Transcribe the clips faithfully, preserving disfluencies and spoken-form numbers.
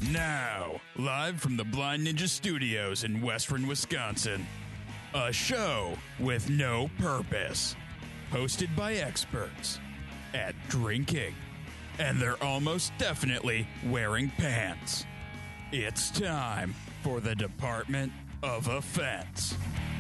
Now, live from the Blind Ninja Studios in Western Wisconsin, a show with no purpose, hosted by experts at drinking, and they're almost definitely wearing pants. It's time for the Department of Offense.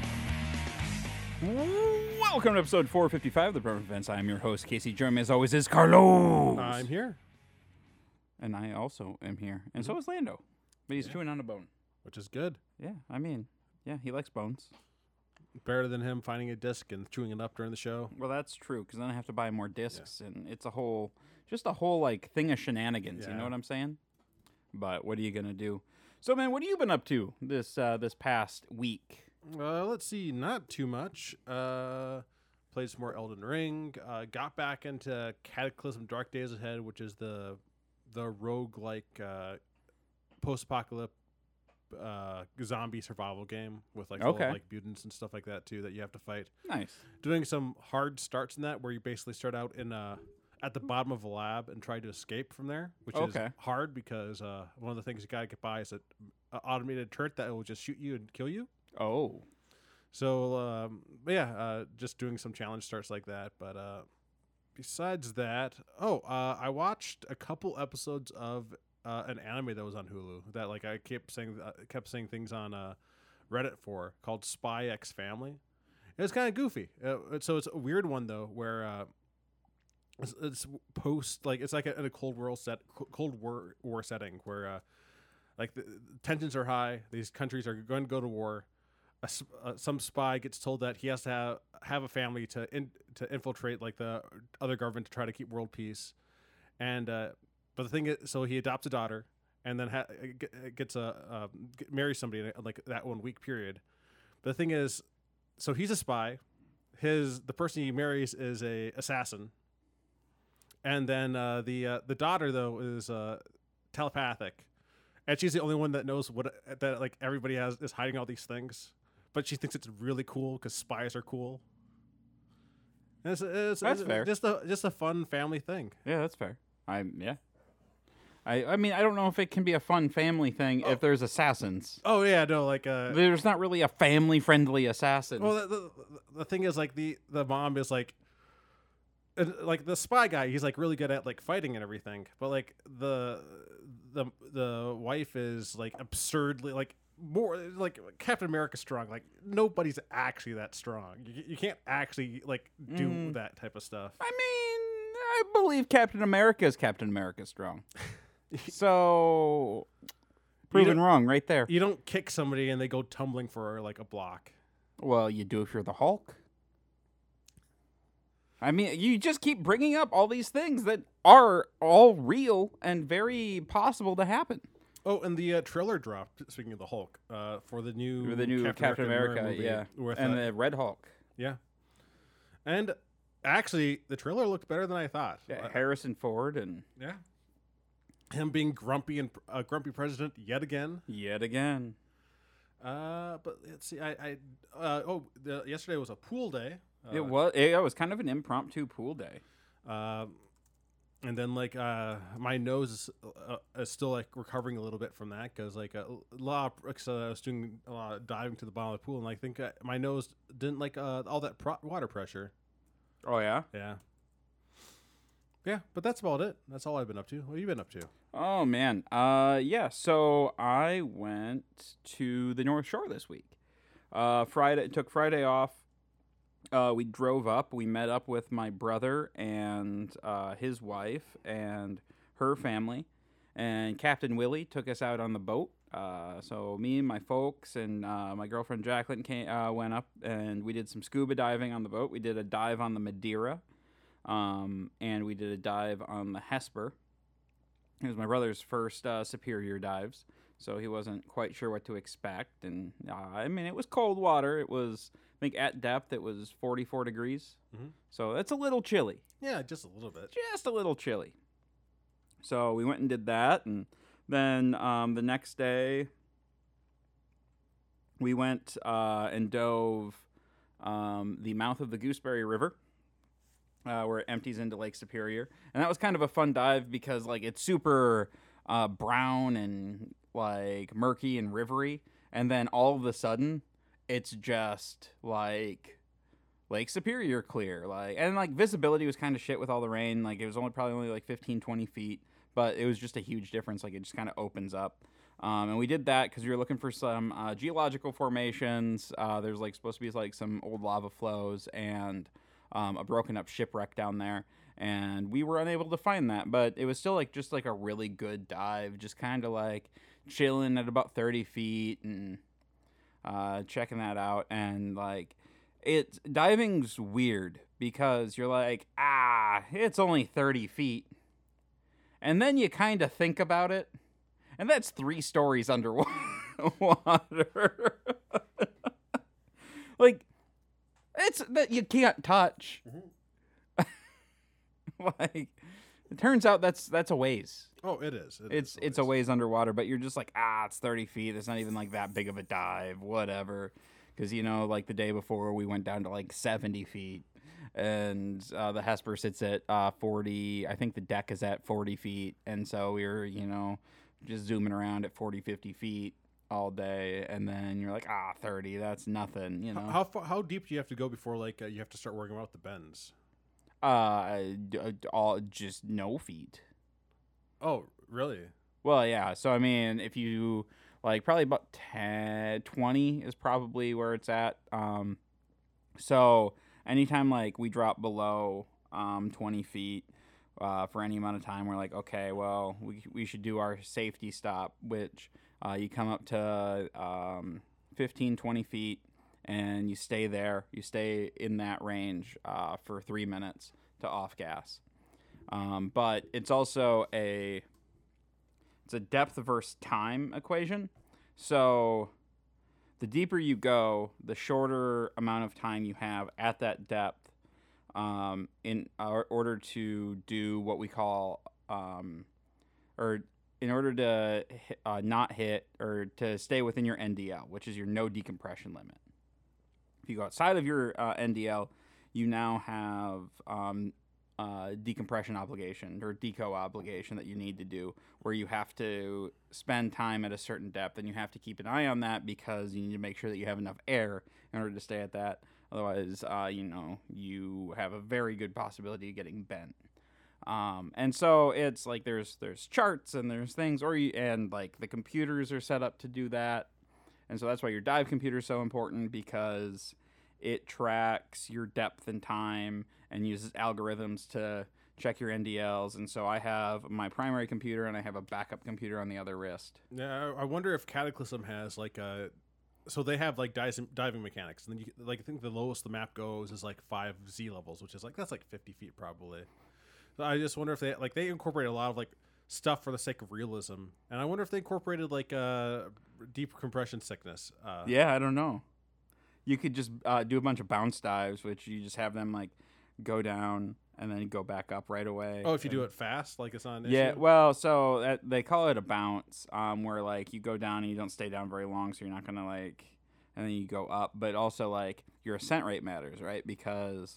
Welcome to episode four fifty-five of the Department of Offense. I'm your host, Casey. Joining me as always is Carlos. I'm here. And I also am here. And so is Lando. But he's Yeah. chewing on a bone. Which is good. Yeah, I mean, yeah, he likes bones. Better than him finding a disc and chewing it up during the show. Well, that's true, because then I have to buy more discs, and it's a whole, just a whole, like, thing of shenanigans, you Yeah. know what I'm saying? But what are you going to do? So, man, what have you been up to this uh, this past week? Uh, let's see, not too much. Uh, played some more Elden Ring. Uh, got back into Cataclysm Dark Days Ahead, which is the the roguelike uh, post-apocalyptic uh, zombie survival game with like Okay. little, like mutants and stuff like that too that you have to fight. Nice. Doing some hard starts in that where you basically start out in a at the bottom of a lab and try to escape from there, which Okay. is hard because uh, one of the things you gotta get by is an automated turret that will just shoot you and kill you. Oh. So um, but yeah, uh, just doing some challenge starts like that. But uh, besides that, oh, uh, I watched a couple episodes of uh, an anime that was on Hulu that like I kept saying uh, kept saying things on uh, Reddit for called Spy X Family. It was kind of goofy. Uh, so it's a weird one though, where uh, it's, it's post like it's like a, in a Cold War set Cold War war setting where uh, like the tensions are high. These countries are going to go to war. A, s- uh, some spy gets told that he has to have, have a family to in, to infiltrate like the other government to try to keep world peace, and uh, but the thing is, so he adopts a daughter and then ha- get, gets a uh, get, marries somebody in like that one week period. But the thing is, so he's a spy. His the person he marries is a assassin, and then uh, the uh, the daughter though is uh, telepathic, and she's the only one that knows what that like everybody has is hiding all these things. But she thinks it's really cool because spies are cool. And it's, it's, That's it's fair. Just a just a fun family thing. Yeah, that's fair. I yeah. I I mean, I don't know if it can be a fun family thing if there's assassins. Oh yeah, no, like uh. There's not really a family-friendly assassin. Well, the, the, the thing is, like the the mom is like, uh, like the spy guy. He's like really good at like fighting and everything. But like the the the wife is like absurdly like. More like Captain America strong. Like nobody's actually that strong. You, you can't actually like do Mm. that type of stuff. I mean, I believe Captain America is Captain America strong. So, proven don't- wrong right there. You don't kick somebody and they go tumbling for like a block. Well, you do if you're the Hulk. I mean, you just keep bringing up all these things that are all real and very possible to happen. Oh, and the uh, trailer dropped. Speaking of the Hulk, uh, for the new For the new Captain, America, America movie yeah, with, and uh, the Red Hulk. yeah, and actually the trailer looked better than I thought. Yeah, Uh, Harrison Ford and yeah, him being grumpy and uh, grumpy president yet again. yet again. Uh, but let's see, I, I uh, oh, the, yesterday was a pool day. Uh, it was it was kind of an impromptu pool day. Uh, and then like uh, my nose is, uh, is still like recovering a little bit from that because like a lot of, so I was doing a lot of diving to the bottom of the pool and I think uh, my nose didn't like uh, all that pro- water pressure. Oh yeah. Yeah. Yeah, but that's about it. That's all I've been up to. What have you been up to? Oh man. Uh yeah, so I went to the North Shore this week. Uh Friday took Friday off. Uh we drove up. We met up with my brother and uh his wife and her family. And Captain Willie took us out on the boat. Uh so me and my folks and uh my girlfriend Jacqueline came, uh went up and we did some scuba diving on the boat. We did a dive on the Madeira. Um and we did a dive on the Hesper. It was my brother's first uh, Superior dives, so he wasn't quite sure what to expect. And uh, I mean, it was cold water. It was, I think, at depth, it was forty-four degrees. Mhm. So that's a little chilly, Yeah, just a little bit. just a little chilly. So we went and did that, and then um, the next day we went uh, and dove um, the mouth of the Gooseberry River. Uh, where it empties into Lake Superior, and that was kind of a fun dive because like it's super uh, brown and like murky and rivery, and then all of a sudden it's just like Lake Superior clear, like, and like visibility was kind of shit with all the rain. Like it was only probably only like fifteen, twenty feet, but it was just a huge difference. Like it just kind of opens up. Um, and we did that because we were looking for some uh, geological formations. Uh, there's like supposed to be like some old lava flows and um, a broken up shipwreck down there. And we were unable to find that, but it was still like just like a really good dive, just kind of like chilling at about thirty feet and uh, checking that out. And like, it's diving's weird because you're like, ah, it's only thirty feet. And then you kind of think about it, and that's three stories underwater. Like, it's that you can't touch. Mm-hmm. Like, it turns out that's that's a ways. Oh, it is. It it's is a it's a ways underwater, but you're just like, ah, it's thirty feet. It's not even like that big of a dive, whatever. Because, you know, like the day before we went down to like seventy feet, and uh, the Hesper sits at uh, forty. I think the deck is at forty feet. And so we were, you know, just zooming around at forty, fifty feet all day. And then you're like, ah, thirty, that's nothing, you know. How far, how deep do you have to go before like uh, you have to start worrying about the bends? Uh, d- all just no feet. Oh, really? Well, yeah. So, I mean, if you, like, probably about ten, twenty is probably where it's at. Um, so, anytime, like, we drop below um, twenty feet uh, for any amount of time, we're like, okay, well, we we should do our safety stop, which uh, you come up to um, fifteen, twenty feet, and you stay there. You stay in that range uh, for three minutes to off gas. Um, but it's also a it's a depth versus time equation. So the deeper you go, the shorter amount of time you have at that depth um, in uh, order to do what we call um, or in order to uh, not hit or to stay within your N D L, which is your no decompression limit. If you go outside of your uh, N D L, you now have um, uh, decompression obligation or deco obligation that you need to do, where you have to spend time at a certain depth, and you have to keep an eye on that because you need to make sure that you have enough air in order to stay at that. Otherwise, uh, you know, you have a very good possibility of getting bent. Um, and so it's like there's there's charts and there's things, or you, and like the computers are set up to do that. And so that's why your dive computer is so important, because it tracks your depth and time and uses algorithms to check your N D Ls. And so I have my primary computer and I have a backup computer on the other wrist. Yeah, I wonder if Cataclysm has like a. So they have like diving, diving mechanics, and then you like I think the lowest the map goes is like five Z levels, which is like that's like fifty feet probably. So I just wonder if they like they incorporate a lot of like stuff for the sake of realism, and I wonder if they incorporated like uh, deep compression sickness. Uh, Yeah, I don't know. You could just uh, do a bunch of bounce dives, which you just have them like go down and then go back up right away. Oh, if you and, do it fast, like it's not an yeah, issue? well, so that, they call it a bounce, um, where like you go down and you don't stay down very long, so you're not gonna like, and then you go up. But also like your ascent rate matters, right? Because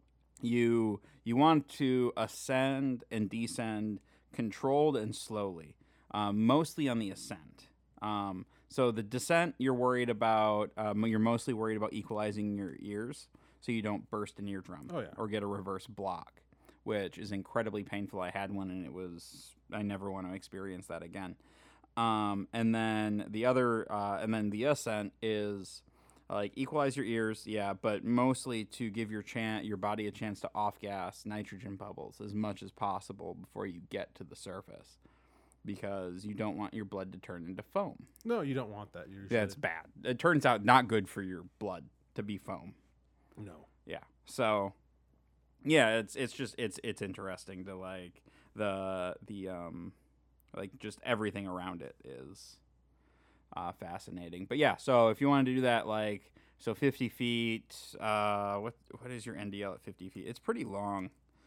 you you want to ascend and descend controlled and slowly, um, mostly on the ascent. Um, so the descent, you're worried about, um, you're mostly worried about equalizing your ears so you don't burst an eardrum Oh, yeah. or get a reverse block, which is incredibly painful. I had one and it was, I never want to experience that again. Um, and then the other, uh, and then the ascent is like equalize your ears, yeah, but mostly to give your chan- your body a chance to off-gas nitrogen bubbles as much as possible before you get to the surface, because you don't want your blood to turn into foam. No, you don't want that usually. That's bad. It turns out not good for your blood to be foam. No. Yeah. So, yeah, it's it's just it's it's interesting to like the the um like just everything around it is uh, fascinating. But yeah, so if you wanted to do that, like so fifty feet, uh, what what is your N D L at fifty feet? It's pretty long.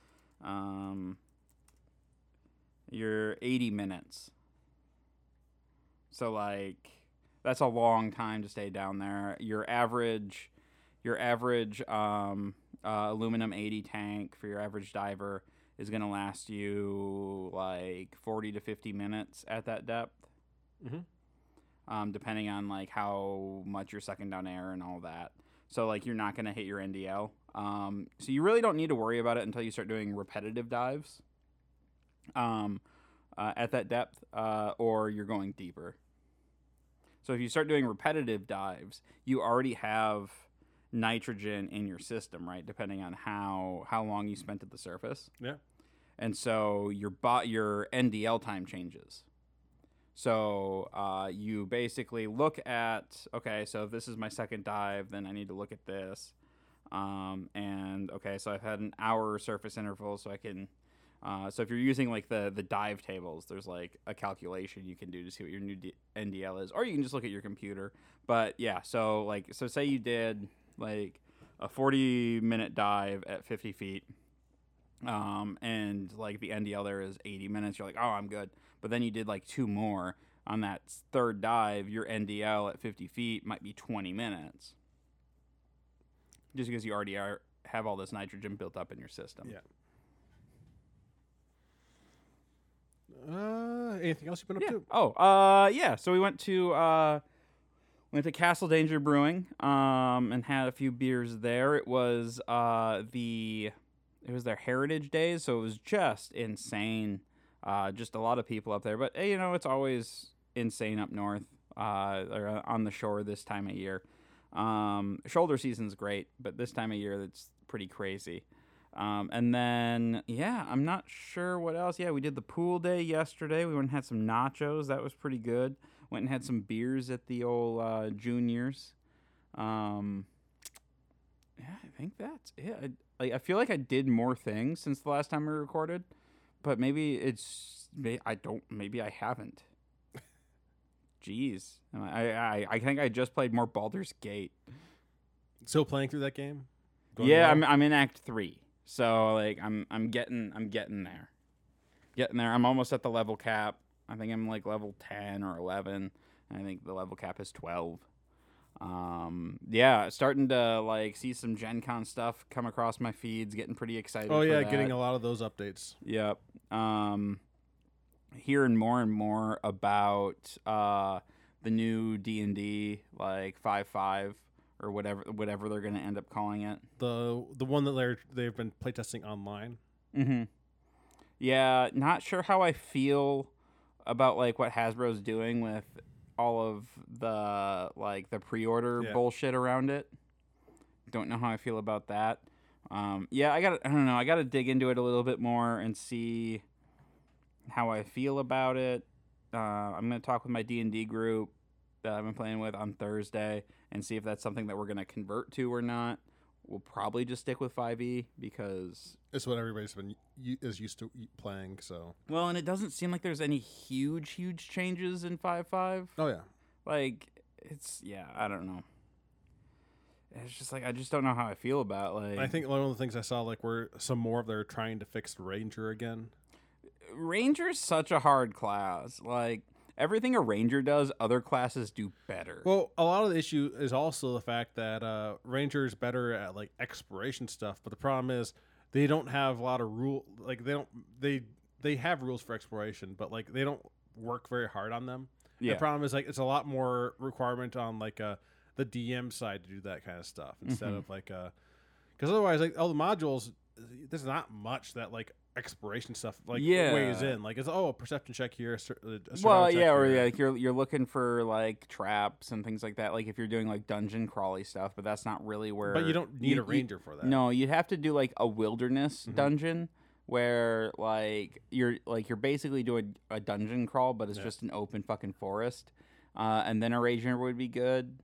Um, you're eighty minutes. So like that's a long time to stay down there. Your average. Your average um, uh, aluminum eighty tank for your average diver is going to last you like like forty to fifty minutes at that depth, Mhm. um, depending on like how much you're sucking down air and all that. So like you're not going to hit your N D L. Um, so you really don't need to worry about it until you start doing repetitive dives um, uh, at that depth, uh, or you're going deeper. So if you start doing repetitive dives, you already have nitrogen in your system, right? Depending on how how long you spent at the surface. Yeah. And so your bot your N D L time changes. So uh, you basically look at, okay, so if this is my second dive, then I need to look at this. Um, and okay, so I've had an hour surface interval, so I can. Uh, so if you're using like the the dive tables, there's like a calculation you can do to see what your new D- N D L is, or you can just look at your computer. But yeah, so like so say you did like a forty minute dive at fifty feet, um, and like the N D L there is eighty minutes. You're like, oh, I'm good. But then you did like two more on that third dive. Your N D L at fifty feet might be twenty minutes, just because you already are have all this nitrogen built up in your system. Yeah. Uh, anything else you've been up Yeah. to? Oh, uh, yeah. So we went to uh, went to Castle Danger Brewing, um, and had a few beers there. It was uh the it was their Heritage Days, so it was just insane. Uh, just a lot of people up there, but hey, you know it's always insane up north, uh, or on the shore this time of year. Um, shoulder season's great, but this time of year it's pretty crazy. Um, and then, yeah, I'm not sure what else. Yeah, we did the pool day yesterday. We went and had some nachos. That was pretty good. Went and had some beers at the old uh, juniors. Um, yeah, I think that's it. I, like, I feel like I did more things since the last time we recorded, but maybe it's, I don't, maybe I haven't. Jeez. I, I, I think I just played more Baldur's Gate. Still playing through that game? Going Yeah, well? I'm I'm in Act Three, so like I'm I'm getting I'm getting there, getting there. I'm almost at the level cap. I think I'm like level ten or eleven. I think the level cap is twelve. Um, yeah, starting to like see some Gen Con stuff come across my feeds. Getting pretty excited. Oh for yeah, that. getting a lot of those updates. Yep. Um, hearing more and more about uh the new D and D like five five. Or whatever, whatever they're going to end up calling it. The the one that they're they've been playtesting online. Mm-hmm. Yeah, not sure how I feel about like what Hasbro's doing with all of the like the pre-order Yeah. bullshit around it. Don't know how I feel about that. Um, yeah, I got I don't know. I got to dig into it a little bit more and see how I feel about it. Uh, I'm going to talk with my D and D group that I've been playing with on Thursday and see if that's something that we're going to convert to or not. We'll probably just stick with five E because It's what everybody's been u- is used to playing. So well, and it doesn't seem like there's any huge, huge changes in five five. oh yeah, Like it's yeah, I don't know. It's just like I just don't know how I feel about like. I think one of the things I saw like were some more of they're trying to fix Ranger again. Ranger's such a hard class. Like everything a Ranger does, other classes do better. Well, a lot of the issue is also the fact that uh, Ranger is better at like exploration stuff, but the problem is they don't have a lot of rule. Like they don't they they have rules for exploration, but like they don't work very hard on them. Yeah. The problem is like it's a lot more requirement on like uh, the D M side to do that kind of stuff instead Mhm. of like uh, because otherwise like all the modules, there's not much that like exploration stuff like Yeah. weighs in. Like it's oh a perception check here, a sur- a Well, survival check yeah, or here. yeah, like you're you're looking for like traps and things like that. Like if you're doing like dungeon crawly stuff, but that's not really where. But you don't need you- a ranger for that. No, you'd have to do like a wilderness Mhm. dungeon where like you're like you're basically doing a dungeon crawl, but it's Yeah. just an open fucking forest, uh, and then a ranger would be good.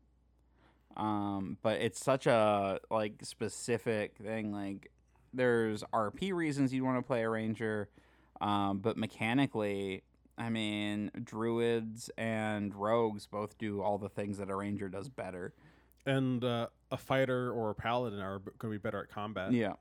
Um, but it's such a like specific thing. Like there's R P reasons you'd want to play a ranger, um, but mechanically, I mean, druids and rogues both do all the things that a ranger does better. And uh, a fighter or a paladin are going to be better at combat. Yeah.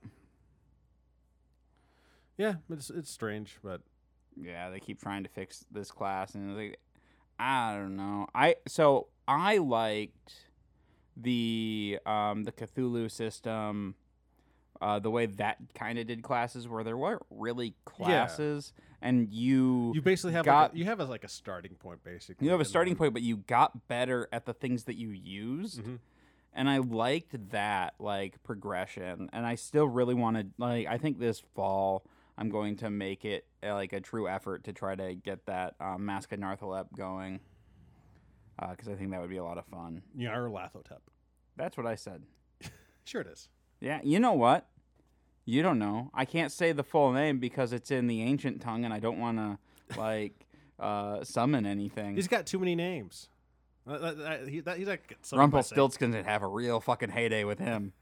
Yeah, it's it's strange, but Yeah, they keep trying to fix this class, and it's like, I don't know. I so I liked the um the Cthulhu system, uh, the way that kind of did classes where there weren't really classes, and you You basically have got like a, you have a, like a starting point, basically. you have a and starting then- point, but you got better at the things that you used. Mhm. And I liked that like progression, and I still really wanted like I think this fall I'm going to make it uh, like a true effort to try to get that um, Mask of Narthalep going, because I think that would be a lot of fun. Nyarlathotep. That's what I said. Sure, it is. Yeah, you know what? You don't know. I can't say the full name because it's in the ancient tongue, and I don't want to like uh, summon anything. He's got too many names. Uh, that, that, he, that, he's like something by saying- Rumpelstiltskin would have a real fucking heyday with him.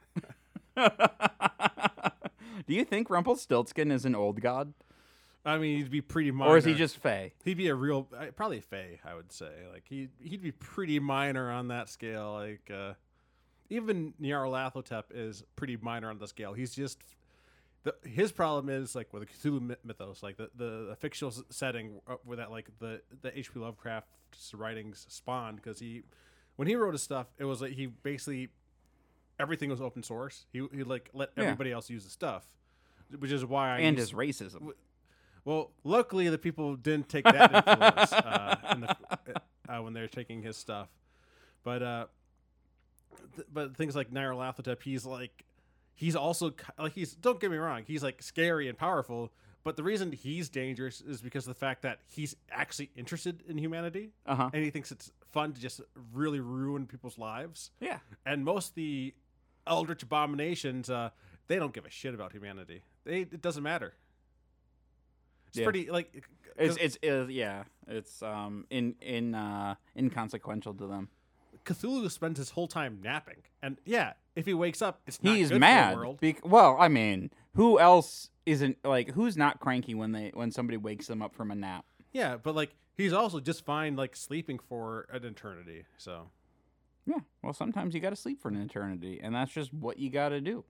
Do you think Rumpelstiltskin is an old god? I mean, he'd be pretty minor. Or is he just Fae? He'd be a real, uh, probably Fae, I would say. Like he, he'd be pretty minor on that scale. Like uh, even Nyarlathotep is pretty minor on the scale. He's just the his problem is like with the Cthulhu myth- mythos, like the, the, the fictional s- setting uh, where that like the the H P Lovecraft's writings spawned, because he when he wrote his stuff, it was like he basically everything was open source. He he like let Yeah. everybody else use the stuff, which is why I And use- his racism. well, luckily the people didn't take that influence uh, in the, uh, when they're taking his stuff, but uh, th- but things like Nyarlathotep, he's like, he's also ki- like he's don't get me wrong, he's like scary and powerful, but the reason he's dangerous is because of the fact that he's actually interested in humanity, Uh huh. and he thinks it's fun to just really ruin people's lives. Yeah. And most of the eldritch abominations, uh, they don't give a shit about humanity. They it doesn't matter. It's Yeah. pretty like It's it's uh, yeah. It's um in in uh inconsequential to them. Cthulhu spends his whole time napping, and yeah, if he wakes up, it's not He's good mad. for the world. Bec- well, I mean, who else isn't like who's not cranky when they when somebody wakes them up from a nap? Yeah, but like he's also just fine like sleeping for an eternity. So Yeah. Well, sometimes you got to sleep for an eternity, and that's just what you got to do.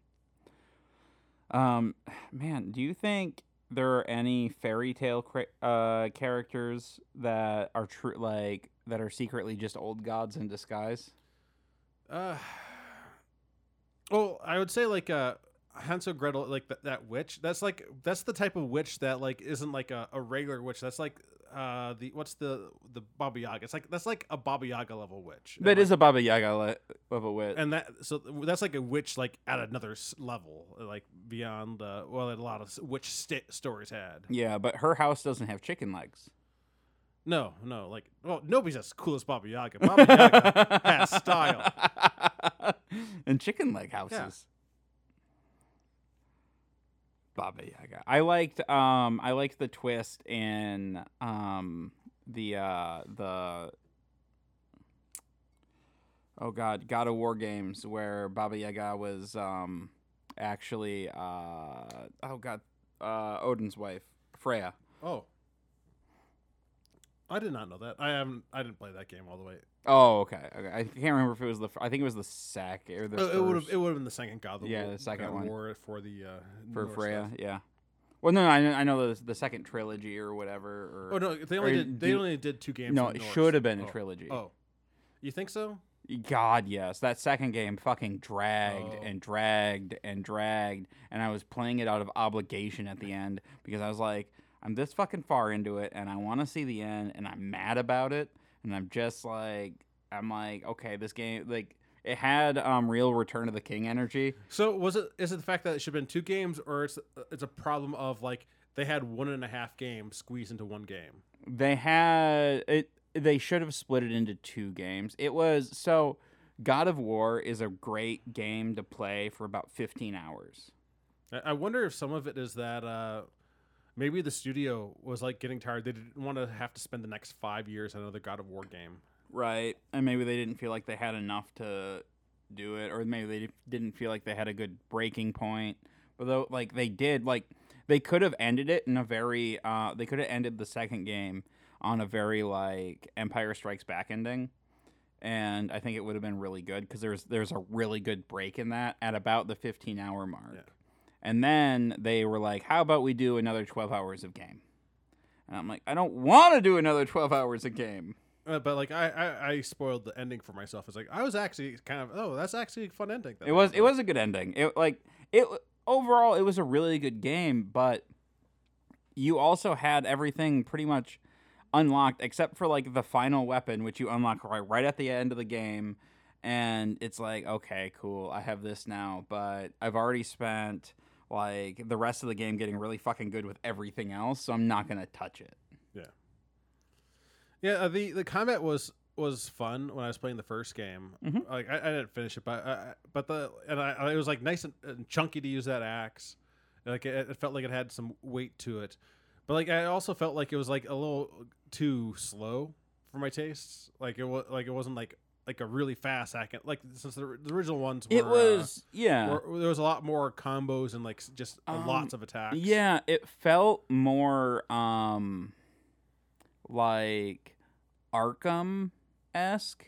Um, man, do you think there are any fairy tale cra- uh characters that are true like that are secretly just old gods in disguise? Uh, well, I would say like uh, Hansel Gretel, like th- that witch. That's like that's the type of witch that like isn't like a, a regular witch. That's like uh the what's the the Baba Yaga. It's like that's like a Baba Yaga level witch. And, That like, is a Baba Yaga le- level wit. and that so that's like a witch like at another s- level, like beyond uh, well, a lot of s- witch st- stories had. Yeah, but her house doesn't have chicken legs. No, no, like well, nobody's as cool as Baba Yaga. Baba Yaga has style. And chicken leg houses. Baba Yaga. I liked um I liked the twist in um the uh the oh god, God of War games where Baba Yaga was um actually uh oh god uh Odin's wife, Freya. Oh. I did not know that. I haven't. I didn't play that game all the way. Oh, okay. Okay. I can't remember if it was the. I think it was the second or the. Uh, it would have. first It would have been the second God of Yeah, War, the second God of one. War for the uh, for Norse Freya. stuff. Yeah. Well, no, I know, I know the the second trilogy or whatever. Or, Oh no, they only or did. They do- only did two games. no, in it Norse. should have been a Oh. trilogy. Oh, you think so? God, yes. That second game fucking dragged Oh. and dragged and dragged, and I was playing it out of obligation at the end because I was like, I'm this fucking far into it, and I want to see the end, and I'm mad about it, and I'm just like, I'm like, okay, this game, like, it had um real Return of the King energy. So was it? Is it the fact that it should have been two games, or it's it's a problem of like they had one and a half games squeezed into one game? They had it. They should have split it into two games. It was so. God of War is a great game to play for about fifteen hours. I, I wonder if some of it is that uh, maybe the studio was like getting tired. They didn't want to have to spend the next five years on another God of War game. Right. And maybe they didn't feel like they had enough to do it, or maybe they didn't feel like they had a good breaking point. But though, like, they did, like, they could have ended it in a very, uh, they could have ended the second game on a very, like, Empire Strikes Back ending. And I think it would have been really good because there's there's a really good break in that at about the fifteen hour mark. Yeah. And then they were like, how about we do another twelve hours of game? And I'm like, I don't want to do another twelve hours of game. Uh, but like I, I, I spoiled the ending for myself. It's like I was actually kind of oh that's actually a fun ending. that It was they it was a good ending. It like it overall it was a really good game, but you also had everything pretty much unlocked except for like the final weapon, which you unlock right, right at the end of the game. And it's like, okay, cool, I have this now, but I've already spent like the rest of the game getting really fucking good with everything else, so I'm not going to touch it. Yeah. Yeah, uh, the, the combat was was fun when I was playing the first game. Mm-hmm. Like I, I didn't finish it, but I, but the and I, it was like nice and, and chunky to use that axe. Like it, it felt like it had some weight to it, but like I also felt like it was like a little too slow for my tastes. Like it was like it wasn't like like a really fast second. Like since the, the original ones, were, It was uh, yeah. were, there was a lot more combos and like just Um, lots of attacks. Yeah, it felt more um like Arkham esque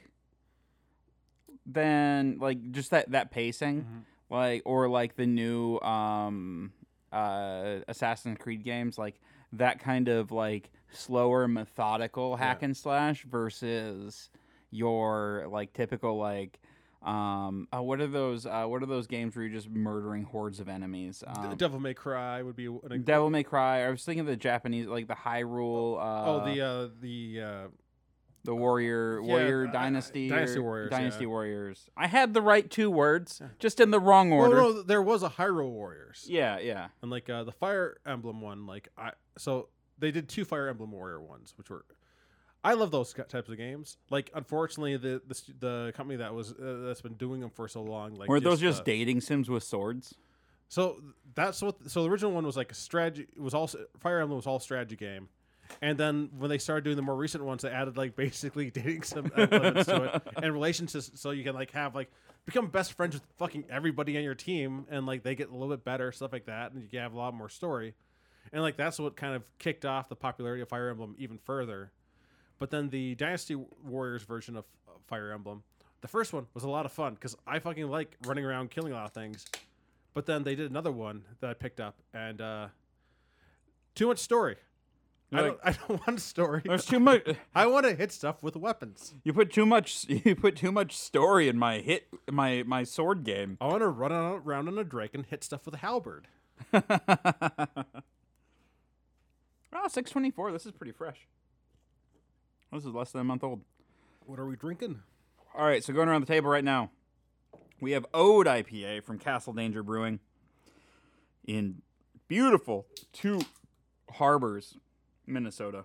than like just that that pacing, Mhm. like or like the new um uh Assassin's Creed games, like that kind of like slower methodical hack Yeah. and slash versus your like typical like um uh, what are those uh what are those games where you're just murdering hordes of enemies? D- Um, Devil May Cry would be an, Devil May Cry. I was thinking of the Japanese, like the Hyrule. Uh, oh the uh, the uh, the Warrior yeah, Warrior uh, Dynasty. Dynasty or- Warriors, Dynasty yeah. Warriors. I had the right two words, just in the wrong well, order. no, there was a Hyrule Warriors. Yeah, yeah. And like uh, the Fire Emblem one, like I so they did two Fire Emblem Warrior ones, which were I love those types of games. Like unfortunately, the the, st- the company that was uh, that's been doing them for so long, like Were those just uh, dating sims with swords? so that's what so the original one was like a strategy. It was also Fire Emblem was all strategy game. And then when they started doing the more recent ones, they added like basically dating some elements to it and relationships, so you can like have like become best friends with fucking everybody on your team, and like they get a little bit better, stuff like that, and you can have a lot more story. And like that's what kind of kicked off the popularity of Fire Emblem even further. But then the Dynasty Warriors version of uh, Fire Emblem, the first one was a lot of fun because I fucking like running around killing a lot of things. But then they did another one that I picked up, and uh, too much story. I Like- don't. I don't want a story. There's too much. I want to hit stuff with weapons. You put too much. You put too much story in my hit my my sword game. I want to run on- around on a drake and hit stuff with a halberd. Oh, six twenty-four. This is pretty fresh. This is less than a month old. What are we drinking? All right, so going around the table right now, we have Ode I P A from Castle Danger Brewing in beautiful Two Harbors, Minnesota.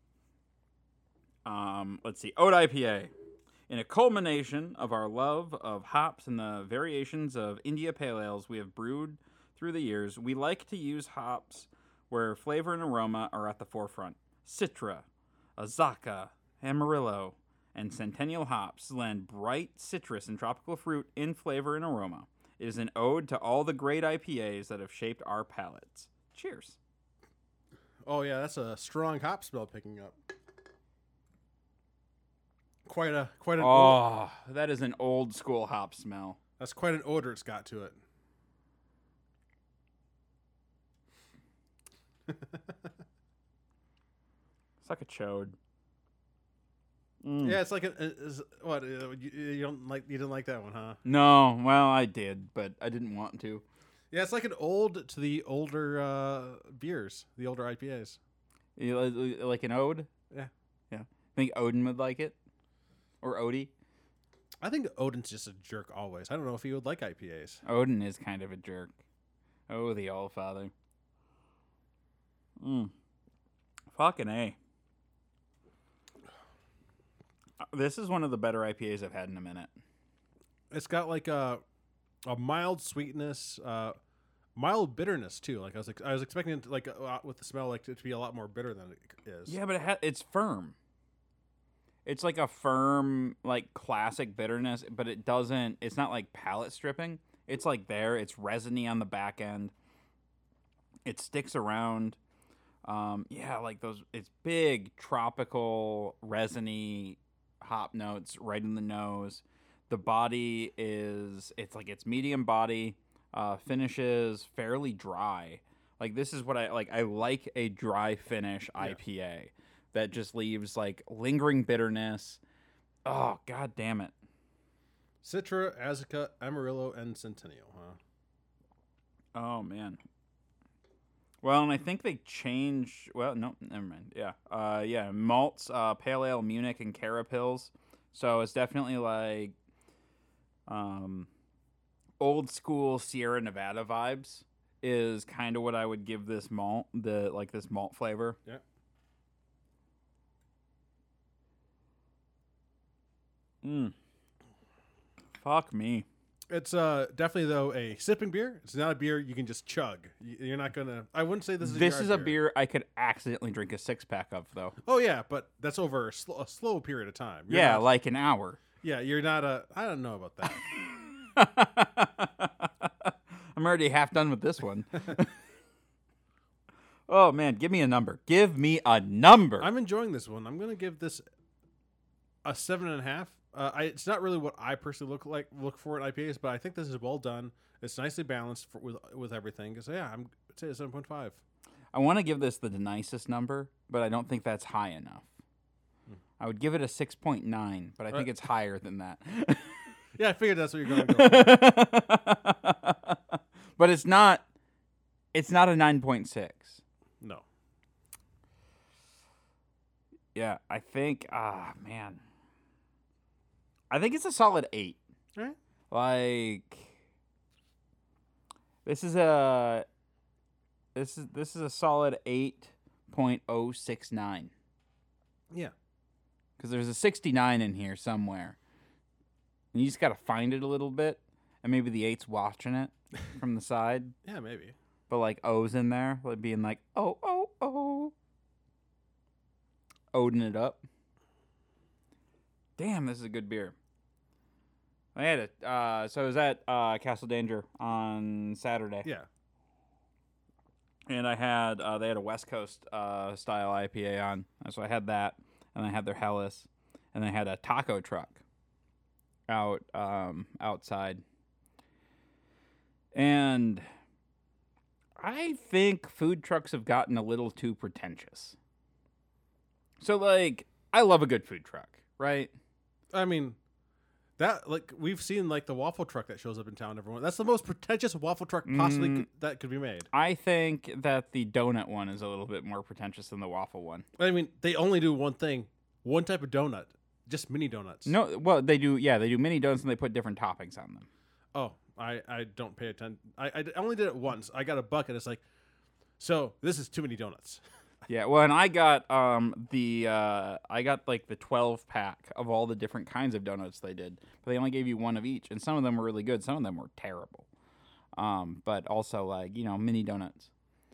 Um, let's see, Ode I P A. In a culmination of our love of hops and the variations of India Pale Ales we have brewed through the years, we like to use hops where flavor and aroma are at the forefront. Citra, Azaka, Amarillo, and Centennial hops lend bright citrus and tropical fruit in flavor and aroma. It is an ode to all the great I P As that have shaped our palates. Cheers. Oh yeah, that's a strong hop smell picking up. Quite a quite an. Oh, that is an old school hop smell. That's quite an odor it's got to it. It's like a chode. Mm. Yeah, it's like a, is, what uh, you, you don't like you didn't like that one, huh? No, well, I did, but I didn't want to. Yeah, it's like an old to the older uh, beers, the older I P As. You li- like an ode? Yeah. Yeah. Think Odin would like it? Or Odie? I think Odin's just a jerk always. I don't know if he would like I P As. Odin is kind of a jerk. Oh, the All-Father. Mm. Fucking A. This is one of the better I P As I've had in a minute. It's got like a a mild sweetness, uh, mild bitterness too. Like I was, ex- I was expecting it to, like uh, with the smell, like it to be a lot more bitter than it is. Yeah, but it ha- it's firm. It's like a firm, like classic bitterness, but it doesn't. It's not like palate stripping. It's like there. It's resiny on the back end. It sticks around. Um, yeah, like those. It's big tropical resiny hop notes right in the nose. The body is. It's like it's medium body. Uh, finishes fairly dry. Like this is what I like. I like a dry finish I P A. That just leaves like lingering bitterness. Oh, god damn it. Citra, Azaka, Amarillo, and Centennial, huh? Oh man. Well, and I think they changed. Well, no, never mind. Yeah, uh, yeah, malts, uh, pale ale, Munich, and Carapils. So it's definitely like, um, old school Sierra Nevada vibes. Is kind of what I would give this malt, the like this malt flavor. Yeah. Mm. Fuck me. It's uh definitely though a sipping beer. It's not a beer you can just chug. Y- You're not gonna. I wouldn't say this is. This a yard is a beer I could accidentally drink a six pack of, though. Oh yeah, but that's over a, sl- a slow period of time. You're yeah, not- like an hour. yeah. You're not a. I don't know about that. I'm already half done with this one. Oh man, give me a number. Give me a number. I'm enjoying this one. I'm gonna give this a seven and a half. Uh, I, it's not really what I personally look like look for in I P As, but I think this is well done. It's nicely balanced for, with with everything. So yeah, I'm I'd say a seven point five. I want to give this the nicest number, but I don't think that's high enough. Hmm. I would give it a six point nine, but I think Uh, it's higher than that. Yeah, I figured that's what you're going to go for. But it's not it's not a nine point six. No. Yeah, I think ah man. I think it's a solid eight. All right. Like this is a this is this is a solid eight point oh six nine. Yeah. Because there's a sixty-nine in here somewhere. And you just got to find it a little bit. And maybe the eight's watching it from the side. Yeah, maybe. But like O's in there. Like being like, oh, oh, oh. Odin it up. Damn, this is a good beer. I had it. Uh, so I was at uh, Castle Danger on Saturday. Yeah. And I had, uh, they had a West Coast uh, style I P A on. So I had that. And I had their Hellas. And I had a taco truck out um, outside. And I think food trucks have gotten a little too pretentious. So, like, I love a good food truck, right? I mean, that like we've seen like the waffle truck that shows up in town. Everyone, that's the most pretentious waffle truck possibly Mm. could, that could be made. I think that the donut one is a little bit more pretentious than the waffle one. I mean, they only do one thing, one type of donut, just mini donuts. No, well, they do, yeah, they do mini donuts and they put different toppings on them. Oh, I, I don't pay attention. I, I only did it once. I got a bucket. It's like, so this is too many donuts. Yeah, well, and I got um the uh I got like the twelve pack of all the different kinds of donuts they did, but they only gave you one of each, and some of them were really good, some of them were terrible. Um, but also like you know mini donuts.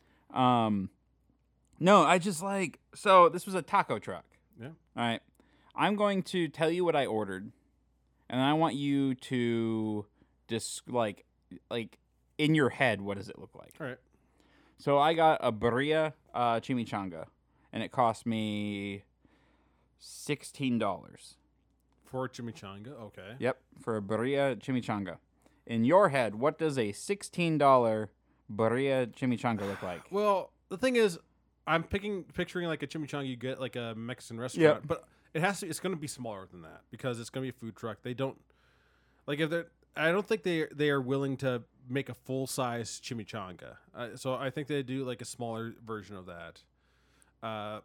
Um, no, I just like so this was a taco truck. Yeah. All right, I'm going to tell you what I ordered, and I want you to just like like in your head what does it look like. All right. So I got a birria uh, chimichanga, and it cost me sixteen dollars. For chimichanga, okay. Yep, for a birria chimichanga. In your head, what does a sixteen dollar birria chimichanga look like? Well, the thing is, I'm picking picturing like a chimichanga you get like a Mexican restaurant, Yeah. but it has to. It's going to be smaller than that because it's going to be a food truck. They don't like if they're. I don't think they they are willing to make a full size chimichanga. Uh, so I think they do like a smaller version of that. Uh,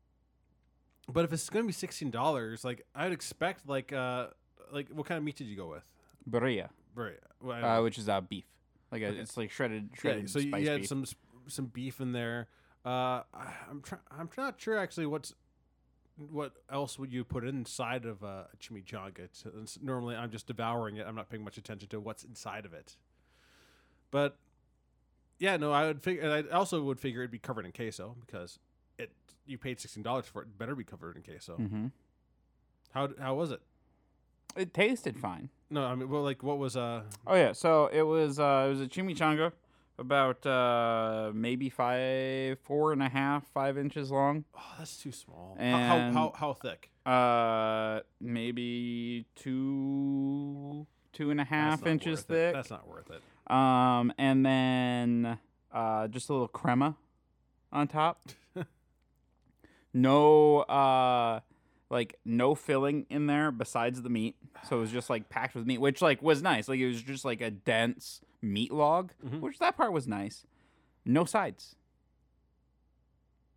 but if it's going to be sixteen dollars, like I'd expect like uh like what kind of meat did you go with? Birria, Very well, I don't uh, know. which is uh, beef. Like a, Okay. it's like shredded Yeah, shredded so you spice you had beef. some s- some beef in there. Uh, I, I'm try- I'm not sure actually what's what else would you put inside of a chimichanga. It's, it's, normally, I'm just devouring it. I'm not paying much attention to what's inside of it. But yeah, no, I would figure. And I also would figure it'd be covered in queso because it you paid sixteen dollars for it. It better be covered in queso. Mm-hmm. How how was it? It tasted fine. No, I mean, well, like what was uh? Oh yeah, so it was uh, it was a chimichanga, about uh, maybe five, four and a half, five inches long. Oh, that's too small. How, how And- how how thick? Uh, maybe two, two and a That's half not inches worth it. thick. That's not worth it. Um, and then uh, just a little crema on top. No, uh, like no filling in there besides the meat. So it was just like packed with meat, which like was nice. Like it was just like a dense meat log, Mhm. which that part was nice. No sides.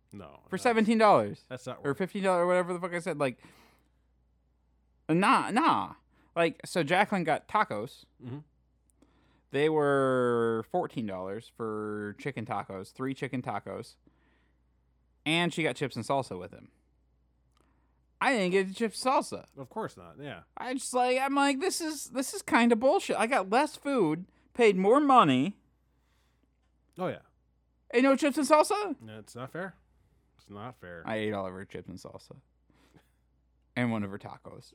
No. for no, seventeen dollars That's not or worth fifteen dollars or whatever the fuck I said. Like, nah, nah. Like, so Jacqueline got tacos. Mhm. They were fourteen dollars for chicken tacos, three chicken tacos, and she got chips and salsa with him. I didn't get the chips and salsa. Of course not. Yeah. I just like I'm like this is this is kind of bullshit. I got less food, paid more money, Oh yeah. and no chips and salsa. No, it's not fair. It's not fair. I ate all of her chips and salsa, and one of her tacos.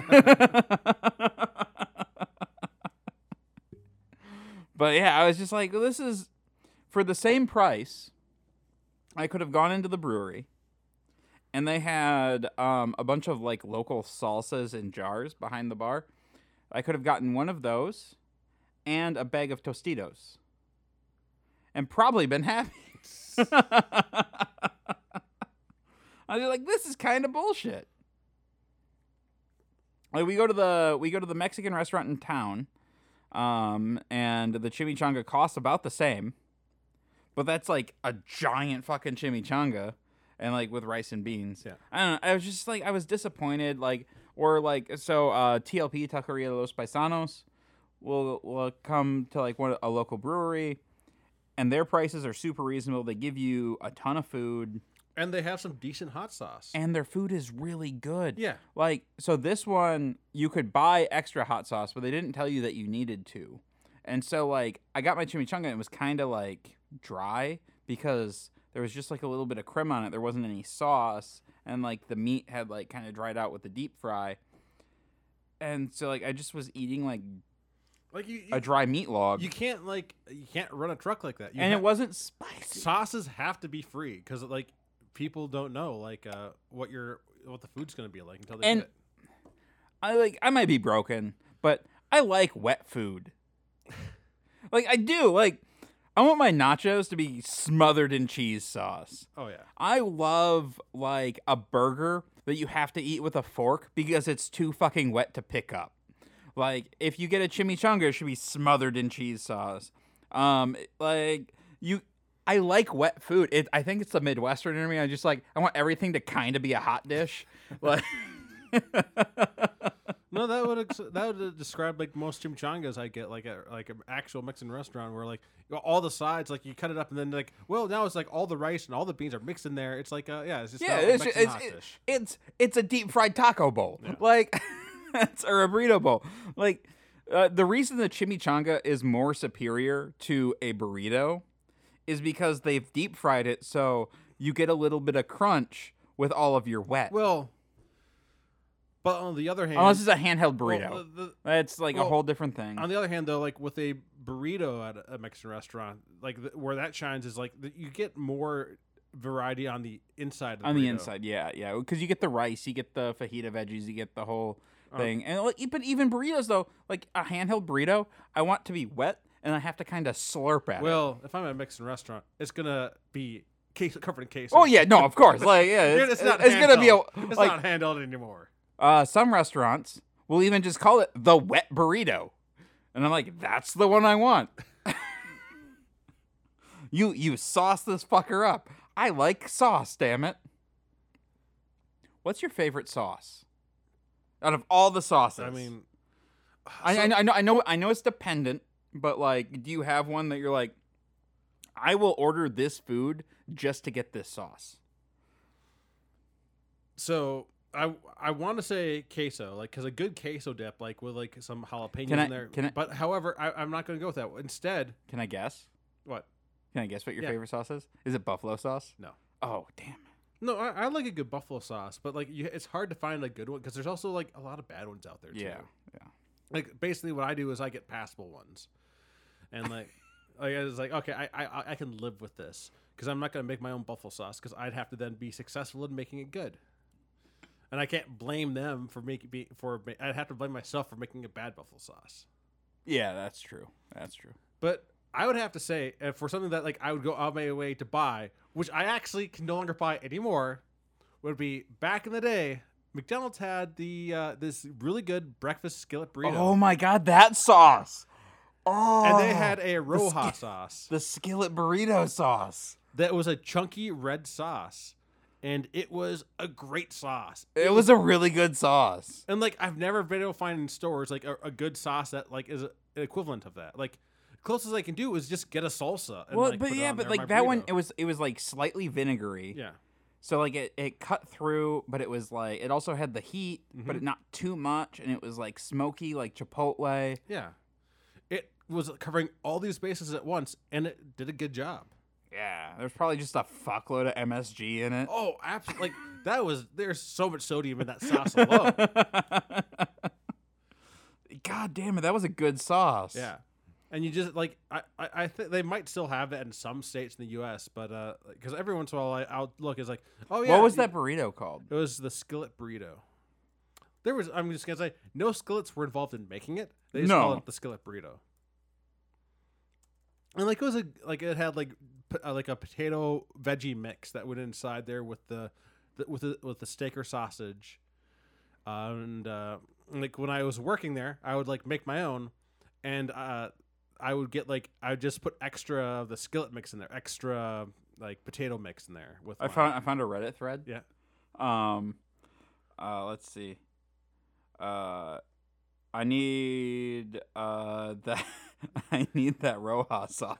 But yeah, I was just like, well, this is for the same price. I could have gone into the brewery, and they had um, a bunch of like local salsas in jars behind the bar. I could have gotten one of those and a bag of Tostitos, and probably been happy. I was like, this is kind of bullshit. Like we go to the we go to the Mexican restaurant in town, um, and the chimichanga costs about the same, but that's like a giant fucking chimichanga, and like with rice and beans. Yeah. I don't know. I was just like I was disappointed. Like or like so uh, T L P Taqueria de los Paisanos will will come to like one a local brewery, and their prices are super reasonable. They give you a ton of food. And they have some decent hot sauce. And their food is really good. Yeah. Like, so this one, you could buy extra hot sauce, but they didn't tell you that you needed to. And so, like, I got my chimichanga, and it was kind of, like, dry because there was just, like, a little bit of crema on it. There wasn't any sauce. And, like, the meat had, like, kind of dried out with the deep fry. And so, like, I just was eating, like, like you, you a dry meat log. You can't, like, you can't run a truck like that. You and ha- it wasn't spicy. Sauces have to be free because, like, people don't know like uh, what your what the food's gonna be like until they And get it. I like I might be broken, but I like wet food. Like I do. Like I want my nachos to be smothered in cheese sauce. Oh yeah. I love like a burger that you have to eat with a fork because it's too fucking wet to pick up. Like if you get a chimichanga, it should be smothered in cheese sauce. Um, like you. I like wet food. It, I think it's the Midwestern in me. I just like I want everything to kind of be a hot dish. Like No, that would ex- that would describe like most chimichangas I get like a like an actual Mexican restaurant where like all the sides like you cut it up and then like well now it's like all the rice and all the beans are mixed in there. It's like uh, yeah, it's just yeah, a it's, Mexican it's, hot it- dish. it's it's a deep fried taco bowl. Yeah. Like it's or a burrito bowl. Like uh, the reason the chimichanga is more superior to a burrito is because they've deep fried it so you get a little bit of crunch with all of your wet. Well, but on the other hand, Unless it's a handheld burrito. well, the, It's like a well, whole different thing. On the other hand, though, like with a burrito at a Mexican restaurant, like the, where that shines is like the, you get more variety on the inside. Of the On the burrito. inside, yeah, yeah. Because you get the rice, you get the fajita veggies, you get the whole Um, thing. And like, but even burritos, though, like a handheld burrito, I want to be wet, and I have to kind of slurp at it. Well, if I'm at a Mexican restaurant, it's gonna be case, covered in queso. Oh yeah, no, of course. Like yeah, it's, it's not. it's gonna be a handheld. It's like not handheld anymore. uh, some restaurants will even just call it the wet burrito, and I'm like, that's the one I want. you you sauce this fucker up. I like sauce, damn it. What's your favorite sauce out of all the sauces? I mean, I, so- I, know, I know, I know, I know it's dependent, but like, do you have one that you're like, I will order this food just to get this sauce? So I I want to say queso, like because a good queso dip, like with like some jalapenos Can I- in there. can I- But however, I, I'm not gonna go with that. Instead, Can I guess? what? Can I guess what your Yeah. favorite sauce is? Is it buffalo sauce? No. Oh, damn. No, I, I like a good buffalo sauce, but like you, it's hard to find a good one because there's also like a lot of bad ones out there too. Yeah, yeah. Like basically, what I do is I get passable ones, and like, like I was like, okay, I I, I can live with this because I'm not gonna make my own buffalo sauce because I'd have to then be successful in making it good, and I can't blame them for making be for ma- I'd have to blame myself for making a bad buffalo sauce. Yeah, that's true. That's true. But I would have to say, uh, for something that like I would go out of my way to buy, which I actually can no longer buy anymore, would be back in the day. McDonald's had the uh, this really good breakfast skillet burrito, Oh my god, that sauce. Oh, and they had a the Roja ski- sauce. the skillet burrito sauce. that was a chunky red sauce, and it was a great sauce. It was a really good sauce. And like I've never been able to find in stores like a, a good sauce that like is a, an equivalent of that. Like closest I can do is just get a salsa. And, Well, like, but put it yeah, on but there, like my that one, burrito. it was it was like slightly vinegary. Yeah. So like it, it cut through, but it was like it also had the heat, but Mhm. it not too much, and it was like smoky, like Chipotle. Yeah. It was covering all these bases at once, and it did a good job. Yeah, there's probably just a fuckload of M S G in it. Oh, absolutely! Like that was. There's so much sodium in that sauce alone. God damn it, that was a good sauce. Yeah, and you just like I I, I think they might still have that in some states in the U S, but uh, because every once in a while I, I'll look, it's like, oh yeah, What was you- that burrito called? It was the skillet burrito. There was. I'm just gonna say, no skillets were involved in making it. They just No. called it the skillet burrito. And like it was a like it had like p- uh, like a potato veggie mix that went inside there with the, the with the with the steak or sausage, uh, and uh, like when I was working there, I would like make my own, and uh, I would get like I would just put extra of the skillet mix in there, extra like potato mix in there with. I mine. found I found a Reddit thread. Yeah. Um, uh, let's see. Uh, I need uh that I need that Roja sauce.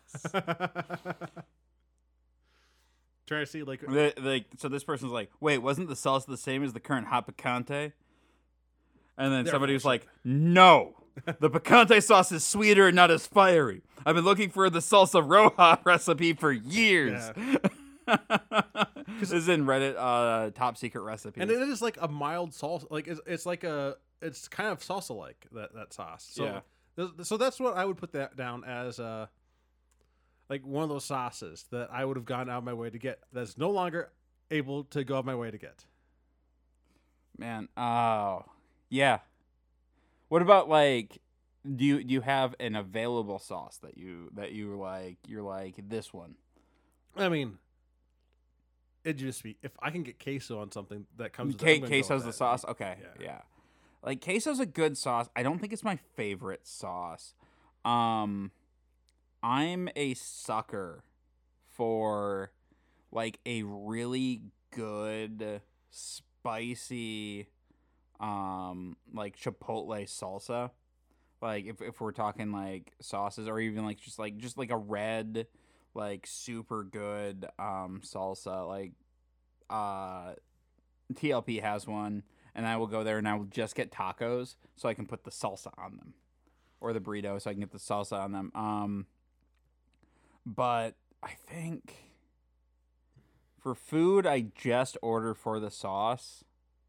Trying to see like The- like so, this person's like, wait, wasn't the sauce the same as the current hot picante? And then They're somebody was bullshit. like, no, the picante sauce is sweeter and not as fiery. I've been looking for the salsa Roja recipe for years. This is in Reddit uh, top secret recipes. and it is like a mild salsa, like it's, it's like a it's kind of salsa like that that sauce. So Yeah. th- so that's what I would put that down as uh like one of those sauces that I would have gone out of my way to get. That's no longer able to go out of my way to get. Man, oh yeah. What about like, do you do you have an available sauce that you that you like? You're like this one. I mean, it'd just be if I can get queso on something that comes. with it, K- I'm gonna go with queso's the that. sauce. Okay, Yeah. yeah. Like queso's a good sauce. I don't think it's my favorite sauce. Um, I'm a sucker for like a really good spicy, um, like chipotle salsa. Like if if we're talking like sauces, or even like just like just like a red, like super good um salsa. Like uh, T L P has one. And I will go there and I will just get tacos so I can put the salsa on them. Or the burrito so I can get the salsa on them. Um, but I think for food I just order for the sauce.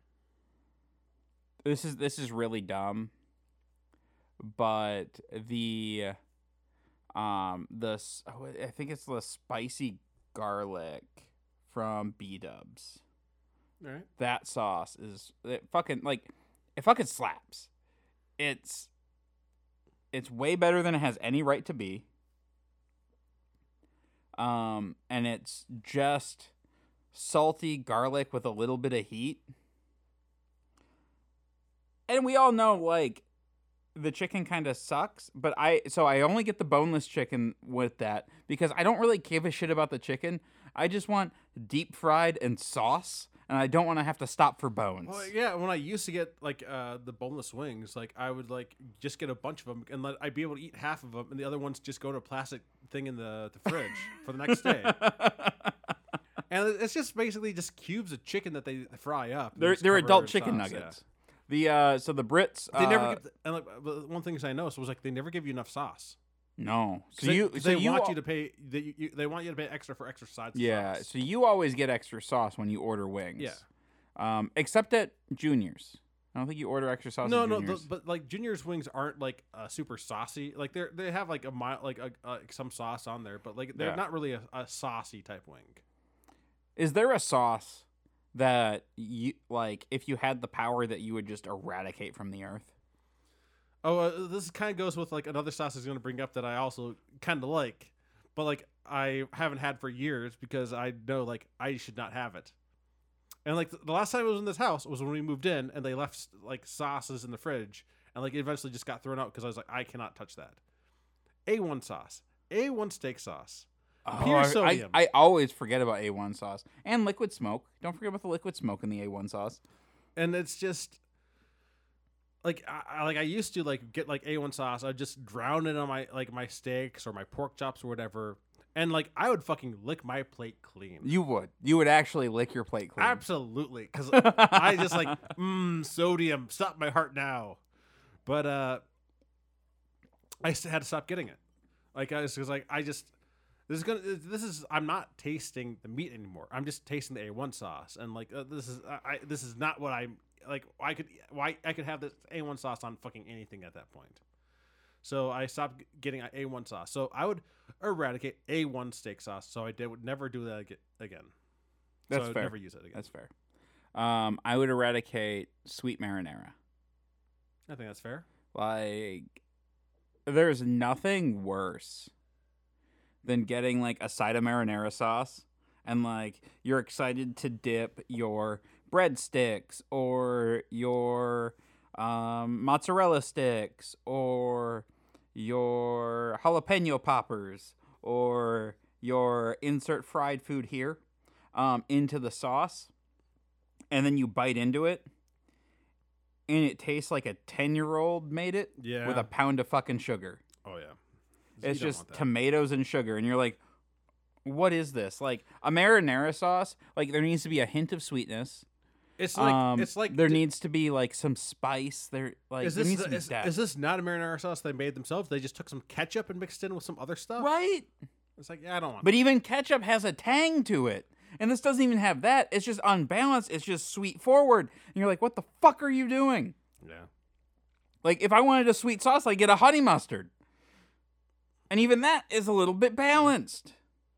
This is this is really dumb. But the um the s- oh, I think it's the spicy garlic from B-Dubs. All right. That sauce is it fucking like it fucking slaps. It's it's way better than it has any right to be. Um and it's just salty garlic with a little bit of heat. And we all know like the chicken kind of sucks, but I so I only get the boneless chicken with that because I don't really give a shit about the chicken. I just want deep fried and sauce. And I don't want to have to stop for bones. Well, yeah, when I used to get like uh, the boneless wings, like I would like just get a bunch of them, and let, I'd be able to eat half of them, and the other ones just go in a plastic thing in the, the fridge for the next day. And it's just basically just cubes of chicken that they fry up. and they're just they're cover adult in chicken sauce, yeah. nuggets. The uh, so the Brits They never uh, give, the, and like but one thing I noticed was like they never give you enough sauce. no. So they, you 'cause so they you want al- you to pay. They, you, you- they want you to pay extra for extra sides. of yeah. sauce. So you always get extra sauce when you order wings. Yeah. Um, except at Junior's. I don't think you order extra sauce. No, at no, Junior's. the, but like Junior's wings aren't like uh, super saucy. Like they're they have like a mild like a, uh, some sauce on there, but like they're Yeah. not really a, a saucy type wing. Is there a sauce that you like if you had the power that you would just eradicate from the earth? Oh, uh, this kind of goes with like another sauce I was going to bring up that I also kind of like, but like I haven't had for years because I know like I should not have it. And like the last time I was in this house was when we moved in and they left like sauces in the fridge and like it eventually just got thrown out because I was like I cannot touch that. A one sauce, A one steak sauce, Oh, Pure I- I, sodium. I always forget about A one sauce and liquid smoke. Don't forget about the liquid smoke in the A one sauce. And it's just like I I- like I used to like get like A one sauce. I'd just drown it on my like my steaks or my pork chops or whatever, and like I would fucking lick my plate clean. You would. You would actually lick your plate clean. Absolutely, because I just like mmm sodium. Stop my heart now. But uh, I s- had to stop getting it. Like I was, cause like I just this is gonna this is I'm not tasting the meat anymore. I'm just tasting the A one sauce, and like uh, this is I, I this is not what I'm like. I could why I could have this A one sauce on fucking anything at that point. So I stopped g- getting A one sauce. So I would eradicate A one steak sauce. So I did, would never do that ag- again. That's so I would fair. never use it again. That's fair. Um, I would eradicate sweet marinara. I think that's fair. Like, there's nothing worse than getting like a side of marinara sauce and like you're excited to dip your breadsticks or your um, mozzarella sticks or your jalapeno poppers or your insert fried food here um, into the sauce, and then you bite into it and it tastes like a ten-year-old made it Yeah. with a pound of fucking sugar. Oh yeah. It's You don't just want that. tomatoes and sugar, and you're like, what is this? Like, a marinara sauce, like, there needs to be a hint of sweetness. It's like um, it's like there d- needs to be, like, some spice. There, like, Is there this needs to be is, depth. is this not a marinara sauce they made themselves? They just took some ketchup and mixed in with some other stuff. Right? It's like yeah, I don't want. But even ketchup has a tang to it. And this doesn't even have that. It's just unbalanced. It's just sweet forward. And you're like, what the fuck are you doing? Yeah. Like, if I wanted a sweet sauce, I'd get a honey mustard. And even that is a little bit balanced.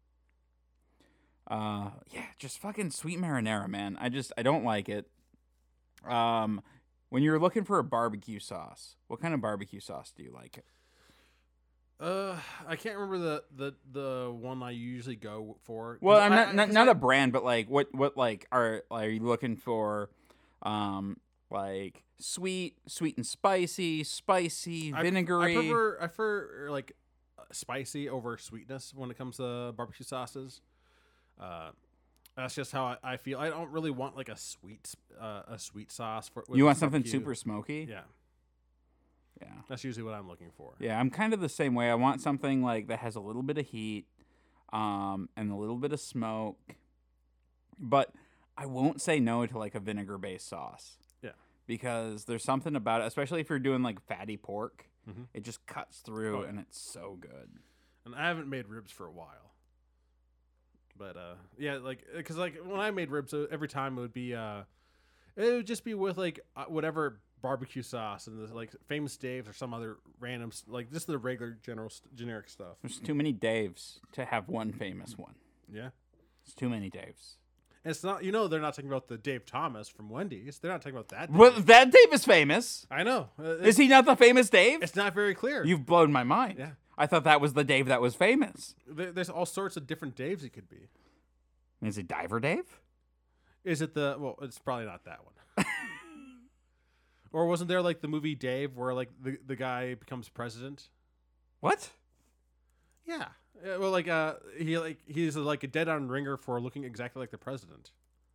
Uh, yeah, just fucking sweet marinara, man. I just, I don't like it. Um, when you're looking for a barbecue sauce, what kind of barbecue sauce do you like? Uh, I can't remember the the the one I usually go for. Well, 'Cause I'm I- not, I- not, 'cause not I- a brand, but like, what, what, like, are, are you looking for, um, like, sweet, sweet and spicy, spicy, I- vinegary? I prefer I prefer like uh, spicy over sweetness when it comes to barbecue sauces. Uh, that's just how I, I feel. I don't really want like a sweet uh, a sweet sauce for. with You want something barbecue. super smoky? Yeah, Yeah. that's usually what I'm looking for. Yeah, I'm kind of the same way. I want something like that has a little bit of heat, um, and a little bit of smoke. But I won't say no to like a vinegar-based sauce. Yeah. Because there's something about it, especially if you're doing like fatty pork. Mhm. It just cuts through, Oh, yeah. and it's so good. And I haven't made ribs for a while. But uh, yeah, like because like when I made ribs, uh, every time it would be uh, it would just be with like uh, whatever barbecue sauce and the, like Famous Dave's or some other random s- like just the regular general st- generic stuff. There's too many Daves to have one famous one. Yeah, It's too many Daves. and it's not you know they're not talking about the Dave Thomas from Wendy's. They're not talking about that. Well, Dave. that Dave is famous. I know. Uh, Is he not the famous Dave? It's not very clear. You've blown my mind. Yeah. I thought that was the Dave that was famous. There, there's all sorts of different Daves he could be. Is it Diver Dave? Is it the well? It's probably not that one. Or wasn't there like the movie Dave where like the the guy becomes president? What? Yeah. Uh, Well, like uh, he like he's like a dead on ringer for looking exactly like the president.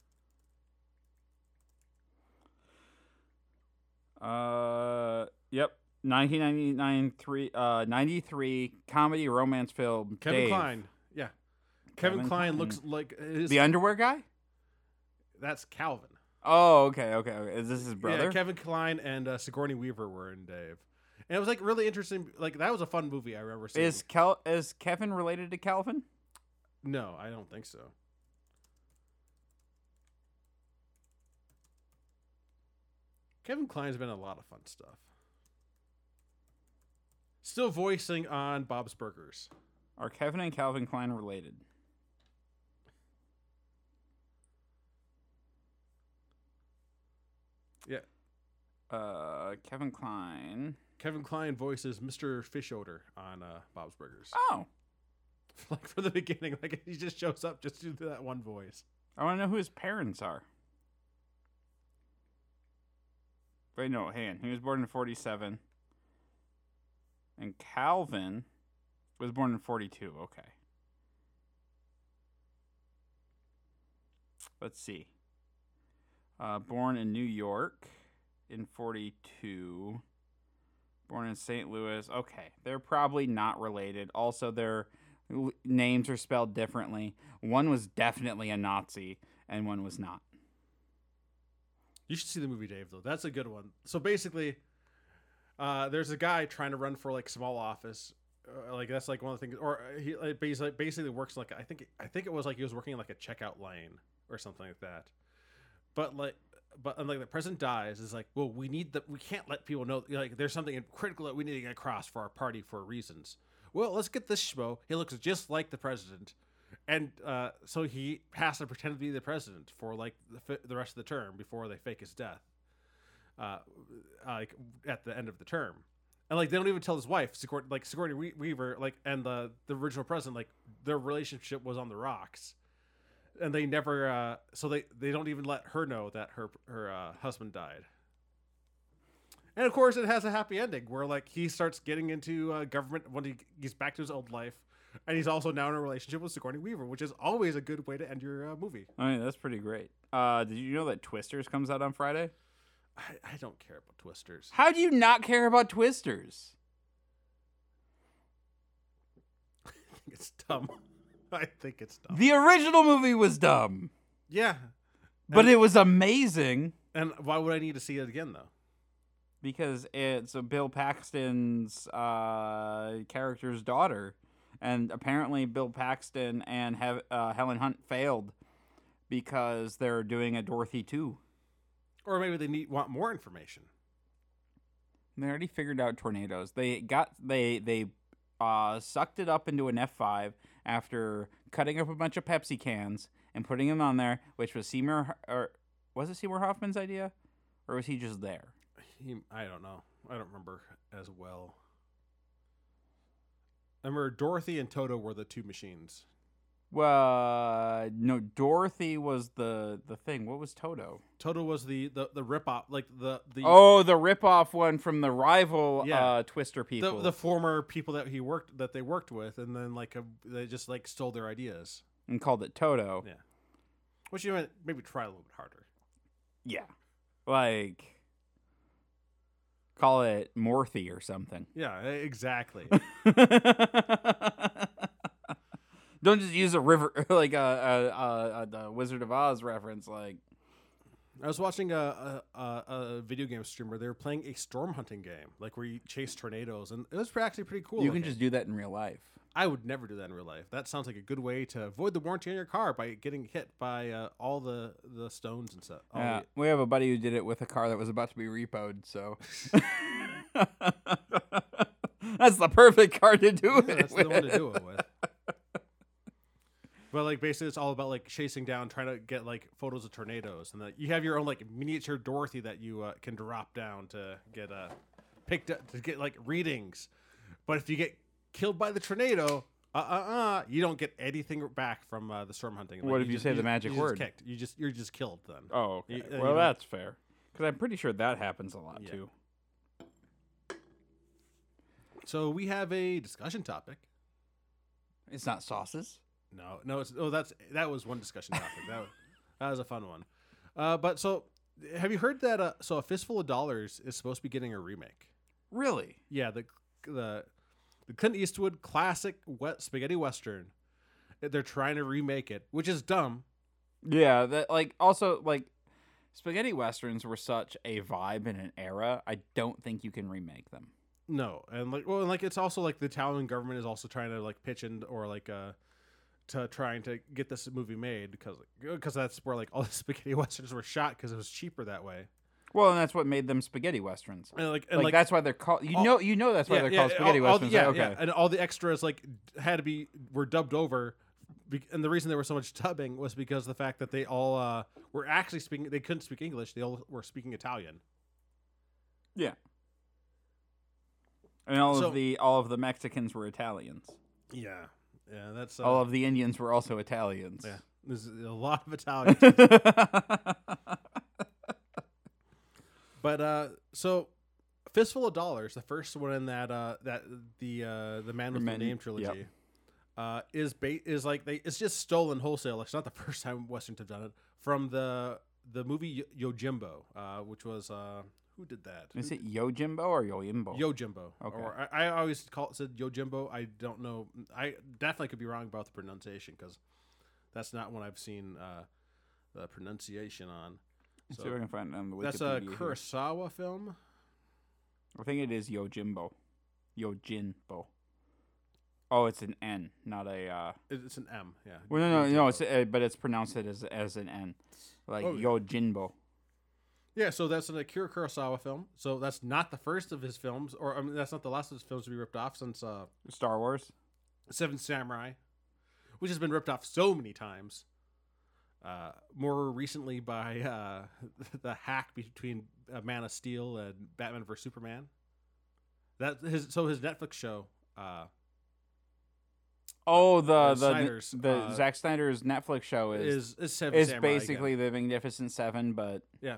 Uh, yep. nineteen ninety-nine, three, uh, ninety-three comedy romance film. Kevin Dave. Kline. Yeah. Kevin, Kevin Kline Kline. looks like his, The underwear guy? that's Calvin. Oh, okay, okay, okay. Is this his brother? Yeah, Kevin Kline and uh, Sigourney Weaver were in Dave, and it was like really interesting. Like that was a fun movie. I remember seeing. is Kel- is Kevin related to Calvin? No, I don't think so. Kevin Kline's been in a lot of fun stuff. Still voicing on Bob's Burgers. Are Kevin and Calvin Klein related? Yeah. Uh, Kevin Klein. Kevin Kline voices Mister Fish Odor on uh, Bob's Burgers. Oh, Like from the beginning, like he just shows up just to do that one voice. I want to know who his parents are. Wait, no, hang on. He was born in forty-seven. And Calvin was born in forty-two. Okay. let's see. Uh, born in New York in forty-two. Born in Saint Louis. Okay, they're probably not related. Also, their l- names are spelled differently. One was definitely a Nazi, and one was not. You should see the movie, Dave, though. That's a good one. So basically, uh, there's a guy trying to run for like small office. Uh, like that's like one of the things, or he like, basically basically works like I think I think it was like he was working in like a checkout lane or something like that. But like, but and like the president dies, is like, well, we need the we can't let people know like there's something critical that we need to get across for our party for reasons. Well, let's get this schmo. He looks just like the president. And uh, so he has to pretend to be the president for like the, the rest of the term before they fake his death, uh, like at the end of the term. And like they don't even tell his wife, Sigourney, like Sigourney Weaver, like and the the original president, like their relationship was on the rocks, and they never. Uh, so they they don't even let her know that her her uh, husband died. And of course, it has a happy ending where like he starts getting into uh, government when he gets back to his old life. And he's also now in a relationship with Sigourney Weaver, which is always a good way to end your uh, movie. I mean, that's pretty great. Uh, did you know that Twisters comes out on Friday? I, I don't care about Twisters. How do you not care about Twisters? I think it's dumb. I think it's dumb. The original movie was dumb. Yeah. But And- it was amazing. And why would I need to see it again, though? Because it's a Bill Paxton's uh, character's daughter. And apparently Bill Paxton and He- uh, Helen Hunt failed because they're doing a Dorothy two. Or maybe they need want more information. They already figured out tornadoes. They got they they uh, sucked it up into an F five after cutting up a bunch of Pepsi cans and putting them on there, which was Seymour or was it Seymour Hoffman's idea, or was he just there? He, I don't know. I don't remember as well. I remember Dorothy and Toto were the two machines. Well, no, Dorothy was the the thing. What was Toto? Toto was the the, the rip off, like the the Oh, the rip-off one from the rival Yeah. uh, Twister people. the, the former people that he worked that they worked with, and then like a, they just like stole their ideas. and called it Toto. Yeah. Which you might maybe try a little bit harder. Yeah. Like, call it Morthy or something. Yeah, e- exactly. Don't just use a river, like a, a, a, a, the Wizard of Oz reference. Like, I was watching a, a, a, a video game streamer. They were playing a storm hunting game, like where you chase tornadoes, and it was actually pretty cool. you can looking. just do that in real life. I would never do that in real life. That sounds like a good way to avoid the warranty on your car by getting hit by uh, all the, the stones and stuff. All Yeah, the- we have a buddy who did it with a car that was about to be repoed, so that's the perfect car to do yeah, it that's with. the one to do it with. But like basically, it's all about like chasing down, trying to get like photos of tornadoes, and that you have your own like miniature Dorothy that you uh, can drop down to get uh, picked up to get like readings. But if you get killed by the tornado, uh uh uh, you don't get anything back from uh, the storm hunting. Like, What if you just- say the just- magic you just word? kicked. You just you're just killed then. Oh, okay. You- uh, well, you know- that's fair. Because I'm pretty sure that happens a lot, Yeah. too. So we have a discussion topic. It's not sauces. No, no, it's oh that's that was one discussion topic. that was, that was a fun one. Uh, but so have you heard that? Uh, so A Fistful of Dollars is supposed to be getting a remake. Really? Yeah, the the the Clint Eastwood classic wet spaghetti western. They're trying to remake it, which is dumb. Yeah, that like also like spaghetti westerns were such a vibe in an era. I don't think you can remake them. No, and like well, and like it's also like the Italian government is also trying to like pitch in or like uh to trying to get this movie made because because that's where like all the spaghetti westerns were shot because it was cheaper that way. Well, and that's what made them spaghetti westerns. And like and like, like that's why they're called. You all- know, you know that's why they're called spaghetti all- all the- westerns. yeah, okay. yeah, and all the extras like had to be were dubbed over, be- and the reason there was so much dubbing was because of the fact that they all uh, were actually speaking. They couldn't speak English. They all were speaking Italian. Yeah. And all So- of the all of the Mexicans were Italians. Yeah, yeah, that's uh, all of the Indians were also Italians. yeah. There's a lot of Italian. But uh, so Fistful of Dollars, the first one in that uh, that the uh, the Man with Man- the Name trilogy. yep. uh, is ba- is like they it's just stolen wholesale. It's not the first time Westerns have done it from the the movie Yo- Yojimbo, uh, which was uh, who did that? Is Who- it Yojimbo or Yojimbo? Yojimbo. Okay. Or I, I always call it said Yojimbo. I don't know. I definitely could be wrong about the pronunciation because that's not one I've seen uh, the pronunciation on. Let's So see if I can find it on the Wikipedia. that's a here. Kurosawa film. I think it is Yojimbo. Yojinbo. Oh, it's an N, not a. Uh... It's an M. Yeah. Well, no, no, no. Yojimbo. It's uh, but it's pronounced it as as an N, like Oh, yeah. Yojinbo. Yeah, so that's an Akira Kurosawa film. So that's not the first of his films, or I mean, that's not the last of his films to be ripped off since uh, Star Wars. Seven Samurai, which has been ripped off so many times. Uh, more recently by uh, the hack between uh, Man of Steel and Batman versus Superman. That his so his Netflix show. Uh, Oh, the uh, the Snyder's, the uh, Zack Snyder's Netflix show is is is Seven is Samurai basically again. the Magnificent Seven, but Yeah.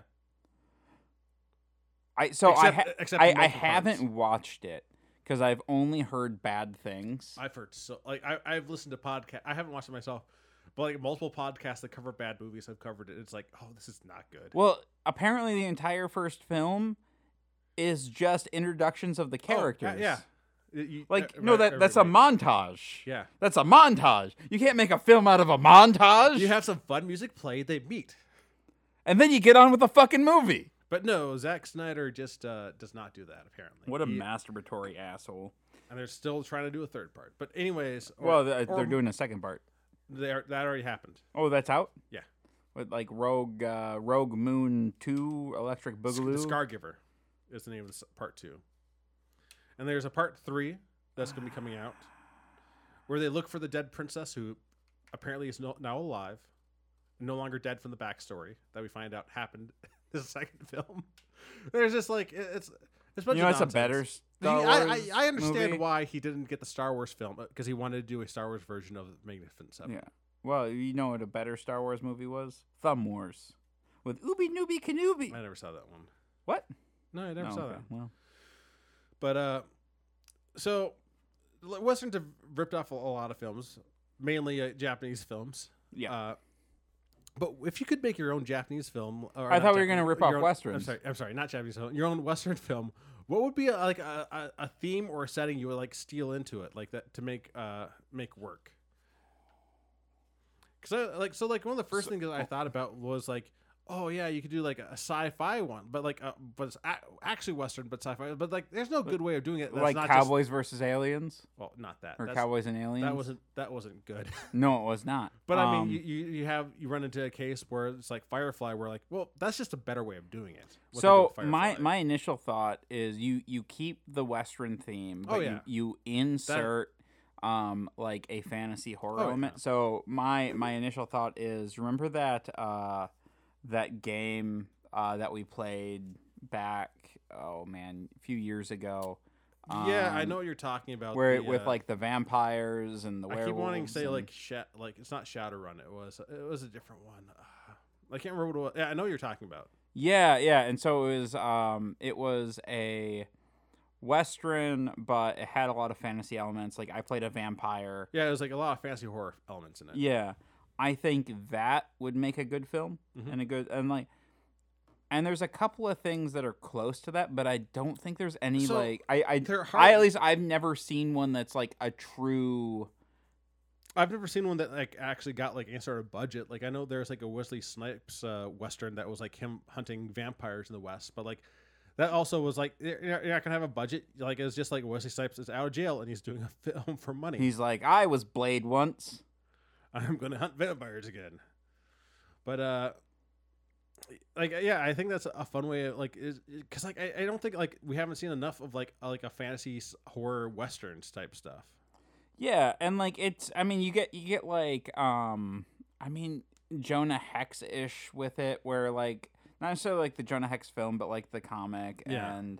I so Except- I ha- except I, in I multiple haven't parts. watched it because I've only heard bad things. I've heard so like I I've listened to podcast. I haven't watched it myself, but like multiple podcasts that cover bad movies have covered it. It's like, oh, this is not good. Well, apparently the entire first film is just introductions of the Oh, uh, characters. yeah. You- you- Like uh, no, that that's a everybody- montage. Yeah. That's a montage. You can't make a film out of a montage. You have some fun music play. They meet, and then you get on with the fucking movie. but no, Zack Snyder just uh, does not do that. Apparently, What a He- masturbatory asshole. And they're still trying to do a third part. But anyways, or- Well, th- or they're doing a second part. they are, that already happened. Oh, that's out. Yeah. With like Rogue uh, Rogue Moon Two, Electric Sc- Boogaloo. The Scargiver is the name of the s- part two. And there's a part three that's going to be coming out where they look for the dead princess who apparently is no, now alive, no longer dead from the backstory that we find out happened in the second film. There's just like, it- it's it's a bunch You know, of it's a nonsense. better He- Star I, I, Wars I understand movie. why he didn't get the Star Wars film because he wanted to do a Star Wars version of Magnificent Seven. Yeah. Well, you know what a better Star Wars movie was? Thumb Wars, with Ooby Nooby Kenobi. I never saw that one. What? No, I never Oh, saw okay. that. Well, But uh, so l- Westerns have ripped off a, a lot of films, mainly uh, Japanese films. yeah. Uh, but if you could make your own Japanese film, or I not thought we were Japanese- gonna rip your off own- Westerns. I'm sorry, I'm sorry, not Japanese film. Your own Western film. What would be a, like a, a, a theme or a setting you would like steal into it like that to make uh make work? Because I like so like one of the first things that I thought about was like, oh yeah, you could do like a sci-fi one, but like uh, but it's a- actually Western, but sci-fi. But like, there's no good way of doing it. That's like not Cowboys versus Aliens, Just, well, not that. or That's- Cowboys and Aliens. That wasn't that wasn't good. No, it was not. But I Um, mean, you, you you have you run into a case where it's like Firefly, where like, well, that's just a better way of doing it. what they do So with my Firefly. my initial thought is you you keep the Western theme, but Oh, yeah. you, you insert um like a fantasy horror Oh, element. yeah. So my my initial thought is remember that uh that game uh that we played back oh man a few years ago. yeah, I um, know what you're talking about. where the, with uh, like the vampires and the I werewolves. keep wanting to say and- like sha- like it's not Shadowrun. It was it was a different one. Uh, I can't remember what it was. Yeah, I know what you're talking about. Yeah, yeah, and so it was um it was a Western, but it had a lot of fantasy elements. Like I played a vampire. Yeah, it was like a lot of fantasy horror elements in it. Yeah. I think that would make a good film Mhm. and a good and like and there's a couple of things that are close to that, but I don't think there's any So, like I I, they're I hard- at least I've never seen one that's like a true I've never seen one that like actually got like any sort of budget. Like I know there's like a Wesley Snipes uh, Western that was like him hunting vampires in the West, but like that also was like you're not you're not gonna have a budget. Like it's just like Wesley Snipes is out of jail and he's doing a film for money. he's like I was Blade once. I'm gonna hunt vampires again. But uh, like yeah, I think that's a fun way of like is because like I, I don't think like we haven't seen enough of like a, like a fantasy s- horror westerns type stuff. Yeah, and like it's I mean you get you get like um I mean Jonah Hex ish with it where like not necessarily like the Jonah Hex film but like the comic Yeah. and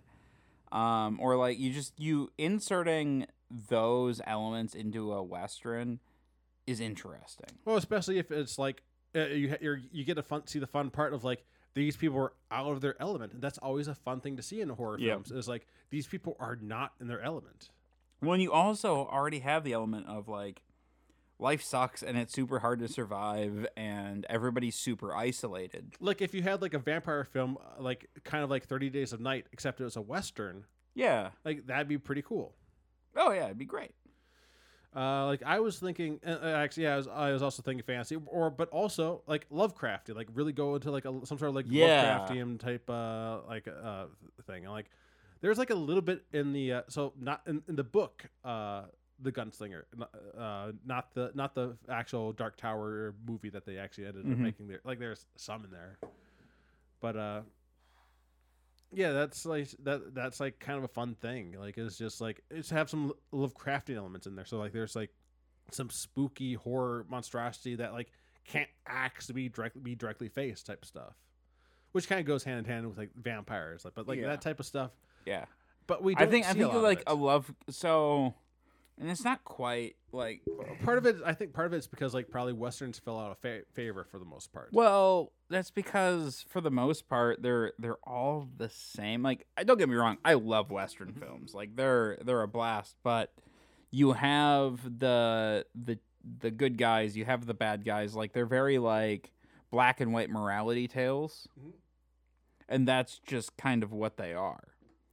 um or like you just you inserting those elements into a western is interesting. Well, especially if it's like uh, you ha- you're, you get to fun see the fun part of like these people are out of their element, and that's always a fun thing to see in horror Yeah. films. Is like these people are not in their element. Well, and you also already have the element of like life sucks and it's super hard to survive and everybody's super isolated. Like if you had like a vampire film, uh, like kind of like thirty Days of Night, except it was a Western, Yeah. like that'd be pretty cool. Oh yeah, it'd be great. Uh, like I was thinking, uh, uh, actually, yeah, I was, I was also thinking fantasy, or but also like Lovecrafty, like really go into like a, some sort of like Yeah. Lovecraftian type, uh, like uh thing. And like there's like a little bit in the uh, so not in, in the book, uh, the Gunslinger, uh, not the not the actual Dark Tower movie that they actually ended up Mhm. making there. Like there's some in there, but uh. Yeah, that's like that. That's like kind of a fun thing. Like it's just like it's have some Lovecraftian elements in there. So like there's like some spooky horror monstrosity that like can't actually be directly be directly faced type stuff, which kind of goes hand in hand with like vampires. Like, but like Yeah. that type of stuff. Yeah. But we don't I think see I think a lot like of a it. love so and it's not quite like Part of it, I think, part of it's because like probably westerns fell out of fa- favor for the most part. well, that's because for the most part they're they're all the same. Like I don't get me wrong, I love western films. Like they're they're a blast, but you have the the the good guys, you have the bad guys. Like they're very like black and white morality tales. Mhm. And that's just kind of what they are.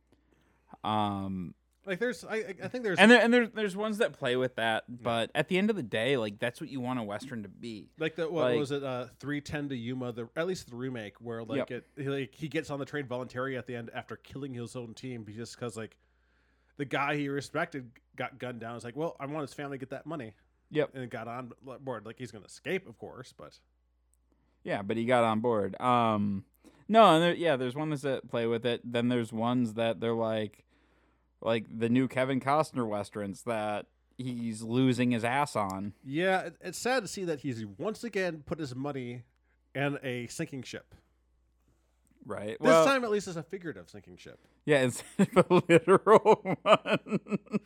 Um Like there's, I, I- I think there's and there, and there's there's ones that play with that, but at the end of the day, like that's what you want a western to be. like the what like- was it, uh, three ten to Yuma, the at least the remake where like Yep. it he, like he gets on the train voluntarily at the end after killing his own team just because like the guy he respected got gunned down. It's like, well, I want his family to get that money, Yep. and got on board. Like he's gonna escape, of course, but Yeah, but he got on board. Um, no, and there, yeah, there's ones that play with it. Then there's ones that they're like, like the new Kevin Costner westerns that he's losing his ass on. yeah, it, it's sad to see that he's once again put his money in a sinking ship. Right. This well, time, at least, it's a figurative sinking ship. yeah, instead of a literal one.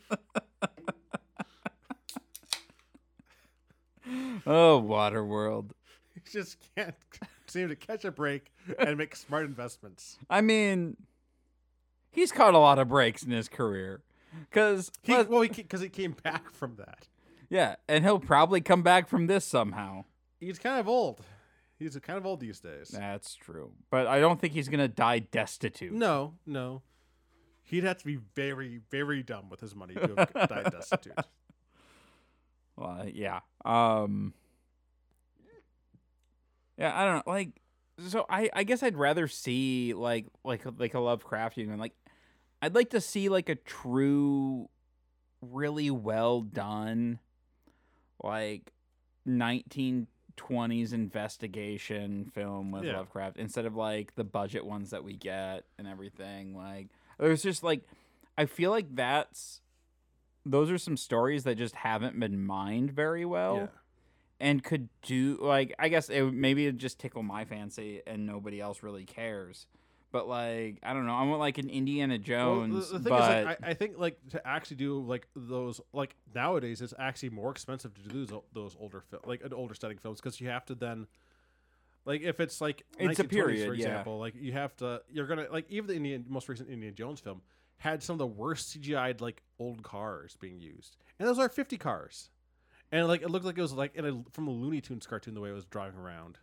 Oh, Waterworld. He just can't seem to catch a break and make smart investments. I mean, he's caught a lot of breaks in his career. Cause He, well, well, because he, he came back from that. yeah, and he'll probably come back from this somehow. He's kind of old. He's kind of old these days. That's true, but I don't think he's gonna die destitute. No, no. He'd have to be very, very dumb with his money to have died destitute. Well, yeah. Um. Yeah, I don't know. Like, so I, I guess I'd rather see like like like a Lovecraftian one. Like, I'd like to see like a true, really well done, like nineteen twenties investigation film with Yeah. Lovecraft instead of like the budget ones that we get and everything. Like, there's just like, I feel like that's those are some stories that just haven't been mined very well. Yeah. And could do like I guess it would- maybe it'd just tickle my fancy and nobody else really cares. But like I don't know, I want like an Indiana Well, Jones. the, the thing but is, like, I, I think like to actually do like those like nowadays, it's actually more expensive to do those those older fil- like an older setting films because you have to then like if it's like It's a nineteen twenties, period, for yeah. example, like you have to you're gonna like even the Indian most recent Indiana Jones film had some of the worst C G I'd like old cars being used, and those are fifty cars. And like it looked like it was like in a, from a Looney Tunes cartoon the way it was driving around.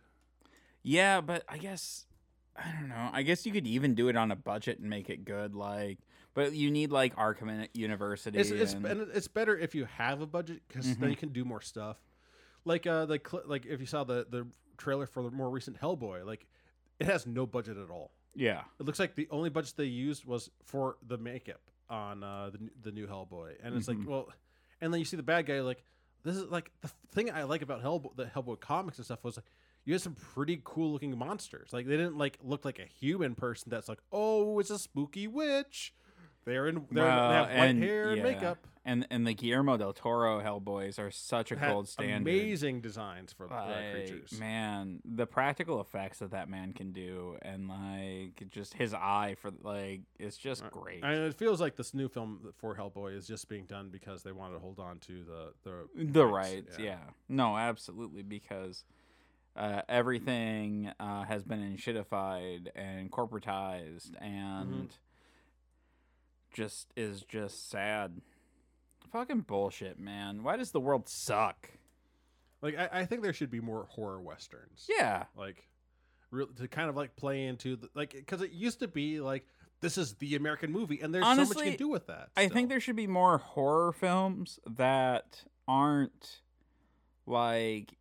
yeah, but I guess I don't know. I guess you could even do it on a budget and make it good. Like, but you need like Arkham University. It's it's and, and it's better if you have a budget because Mhm. then you can do more stuff. Like uh the cl- like if you saw the the trailer for the more recent Hellboy, like it has no budget at all. yeah, It looks like the only budget they used was for the makeup on uh the the new Hellboy, and it's Mhm. like well, and then you see the bad guy like. This is like the thing I like about Hellboy, the Hellboy comics and stuff was like you had some pretty cool looking monsters. Like they didn't like look like a human person that's like, oh, it's a spooky witch. They're in they're, Well, they have white and- hair and yeah. makeup. and and the Guillermo del Toro Hellboys are such a Had gold standard. amazing designs for the Like, creatures. man, the practical effects that that man can do, and like just his eye for like, it's just great. And it feels like this new film for Hellboy is just being done because they wanted to hold on to the the The rights, yeah. No, absolutely, because uh, everything uh, has been shitified and corporatized and just is just sad. Fucking bullshit, man. Why does the world suck? Like I, I think there should be more horror westerns. Yeah. Like, real to kind of like play into the, like because it used to be like this is the American movie, and there's Honestly, so much you can do with that. I still. think there should be more horror films that aren't like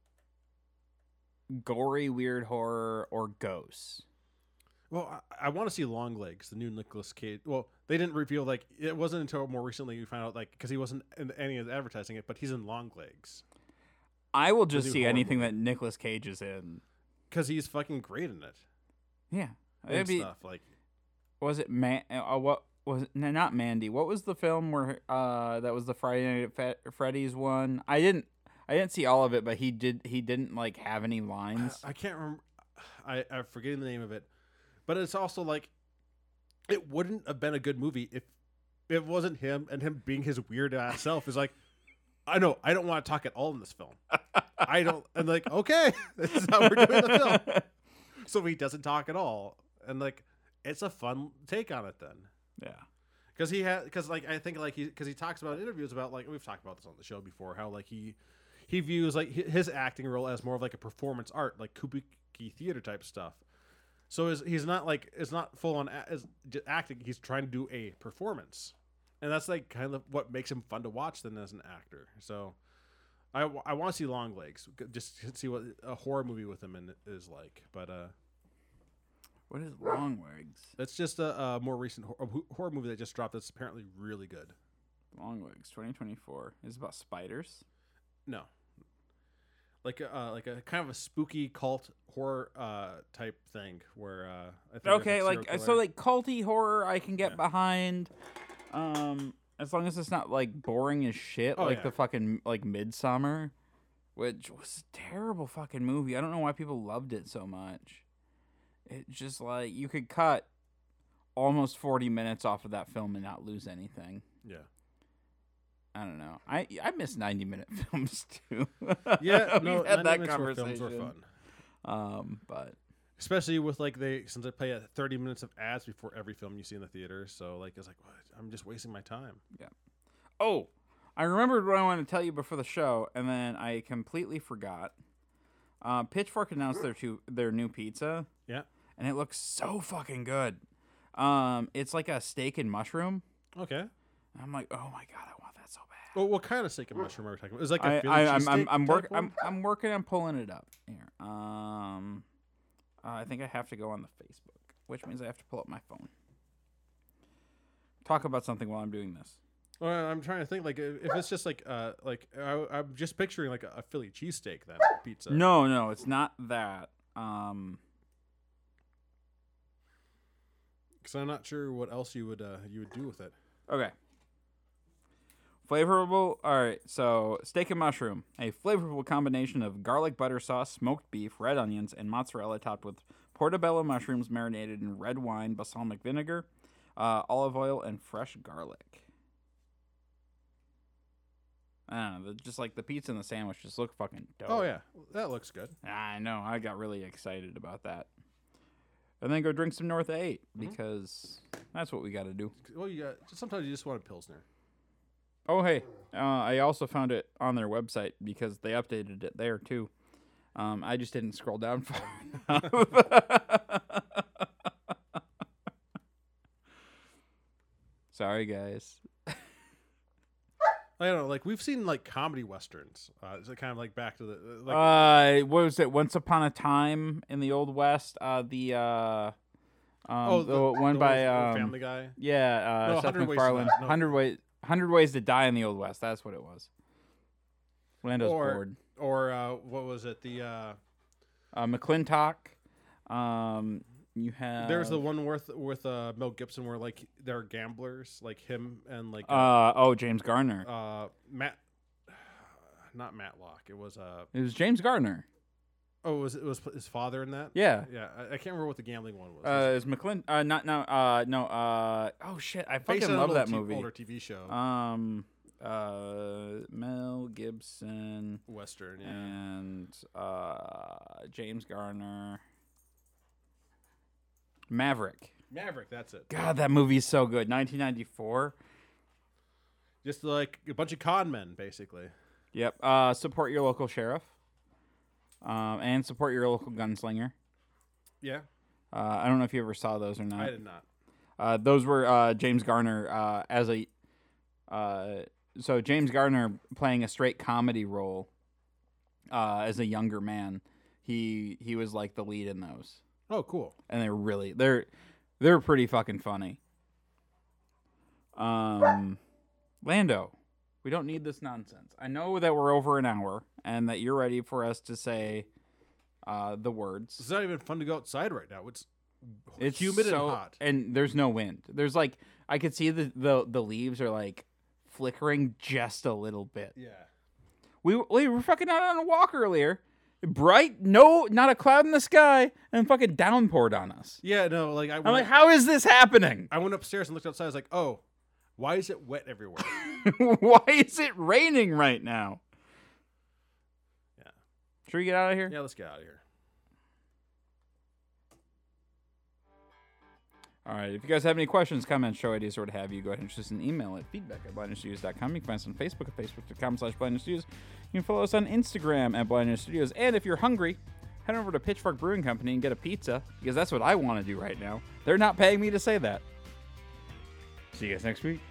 gory, weird horror or ghosts. Well, I, I want to see Longlegs, the new Nicolas Cage. Well, they didn't reveal like it wasn't until more recently we found out like because he wasn't in any of the advertising it, but he's in Longlegs I will just new see horror anything movie. that Nicolas Cage is in. because he's fucking great in it Yeah. and It'd be, stuff. Like, was it Man? Uh, what was it? No, not Mandy. What was the film where uh that was the Friday Night at Fe- Freddy's one? I didn't I didn't see all of it, but he did he didn't like have any lines. I, I can't remember. I I'm forgetting the name of it, but it's also like it wouldn't have been a good movie if it wasn't him and him being his weird ass self is like. I know. I don't want to talk at all in this film. I don't. And like, okay, this is how we're doing the film. So he doesn't talk at all, and like, it's a fun take on it then. Yeah. Because he had, because like I think like he, because he talks about in interviews about like we've talked about this on the show before, how like he, he views like hi- his acting role as more of like a performance art, like kabuki theater type stuff. So his, he's not like it's not full on a- as j- acting. He's trying to do a performance. And that's like kind of what makes him fun to watch then as an actor. So I, w- I want to see Longlegs just to see what a horror movie with him in is like. But uh, What is Longlegs? that's just a, a more recent hor- a ho- horror movie that just dropped that's apparently really good. Longlegs twenty twenty-four. Is it about spiders? No. Like a, uh, like a kind of a spooky cult horror uh, type thing where uh, I think Okay, there's a like serial so killer. like culty horror I can get Yeah. behind. Um as long as it's not like boring as shit Oh, like yeah. the fucking like Midsummer, which was a terrible fucking movie. I don't know why people loved it so much. It just like you could cut almost forty minutes off of that film and not lose anything. Yeah. I don't know. I I miss ninety minute films too. Yeah, We've no, had that ninety minutes where films conversation. were fun. Um, but Especially with like they since they play at thirty minutes of ads before every film you see in the theater, so like it's like what? I'm just wasting my time. oh, I remembered what I wanted to tell you before the show, and then I completely forgot. Uh, Pitchfork announced their two their new pizza. Yeah. and it looks so fucking good. Um, it's like a steak and mushroom. Okay. I'm like, oh my god, I want that so bad. Well, what kind of steak and mushroom are we talking about? Is it like a I, Philly I, I'm, I'm, cheesesteak I'm, type work, one? I'm, I'm working on pulling it up here. Um, uh, I think I have to go on the Facebook, which means I have to pull up my phone. Talk about something while I'm doing this. Well, I'm trying to think like if if it's just like uh like I, I'm just picturing like a, a Philly cheesesteak then pizza. No, no, it's not that. Um, because I'm not sure what else you would uh you would do with it. okay. Flavorful. All right, so steak and mushroom, a flavorful combination of garlic butter sauce, smoked beef, red onions, and mozzarella, topped with portobello mushrooms marinated in red wine, balsamic vinegar, uh, olive oil, and fresh garlic. I don't know, the- just like the pizza and the sandwich just look fucking dope. Oh yeah, that looks good. I know. I got really excited about that. And then go drink some North eight because that's what we got to do. Well, you got sometimes you just want a pilsner. Oh, hey. Uh, I also found it on their website because they updated it there, too. Um, I just didn't scroll down far enough. Sorry, guys. I don't know, like we've seen like comedy westerns. Uh, it's kind of like back to the uh, like uh, what was it? Once Upon a Time in the Old West. Uh, the uh, um, oh the, one the by old um, Family Guy. yeah, uh, No, Seth one hundred Ways to MacFarlane. Die. No. Hundred ways, hundred ways to die in the Old West. That's what it was. Lando's Or- bored. Or uh, what was it? The uh, Uh, McClintock. Um, you have there's the one with with uh, Mel Gibson where like they're gamblers, like him and like uh, Uh oh, James Garner. uh Matt, not Matlock. It was uh It was James Garner. oh it was it was his father in that. Yeah. Yeah, I, I can't remember what the gambling one was. Uh, is McClin? Uh, not no. Uh, no. Uh, oh shit! I Based fucking on an love old that t- movie. Older T V show, Um, uh, Mel Gibson Western. Yeah. and uh James Garner. Maverick. Maverick. That's it. God, that movie is so good. nineteen ninety-four. Just like a bunch of con men, basically. Yep. Uh, support your local sheriff. Um, and support your local gunslinger. Yeah, Uh, I don't know if you ever saw those or not. I did not. Uh, those were uh, James Garner uh, as a uh, so James Garner playing a straight comedy role uh, as a younger man. He he was like the lead in those, Oh, cool. and they're really they're they're pretty fucking funny. Um, Lando, we don't need this nonsense. I know that we're over an hour and that you're ready for us to say uh, the words. It's not even fun to go outside right now. It's It's humid so, and hot. and there's no wind. There's like I could see the, the the leaves are like flickering just a little bit. Yeah. We we were fucking out on a walk earlier, bright, no, not a cloud in the sky, and fucking downpoured on us. Yeah, no, like I I'm went, like, how is this happening? I went upstairs and looked outside. I was like, oh, why is it wet everywhere? Why is it raining right now? Yeah. Should we get out of here? Yeah, let's get out of here. All right. If you guys have any questions, comments, show ideas, or what have you, go ahead and shoot us an email at feedback at blind news studios dot com. You can find us on Facebook at facebook.com slash blind news studios. You can follow us on Instagram at blind news studios. And if you're hungry, head over to Pitchfork Brewing Company and get a pizza, because that's what I want to do right now. They're not paying me to say that. See you guys next week.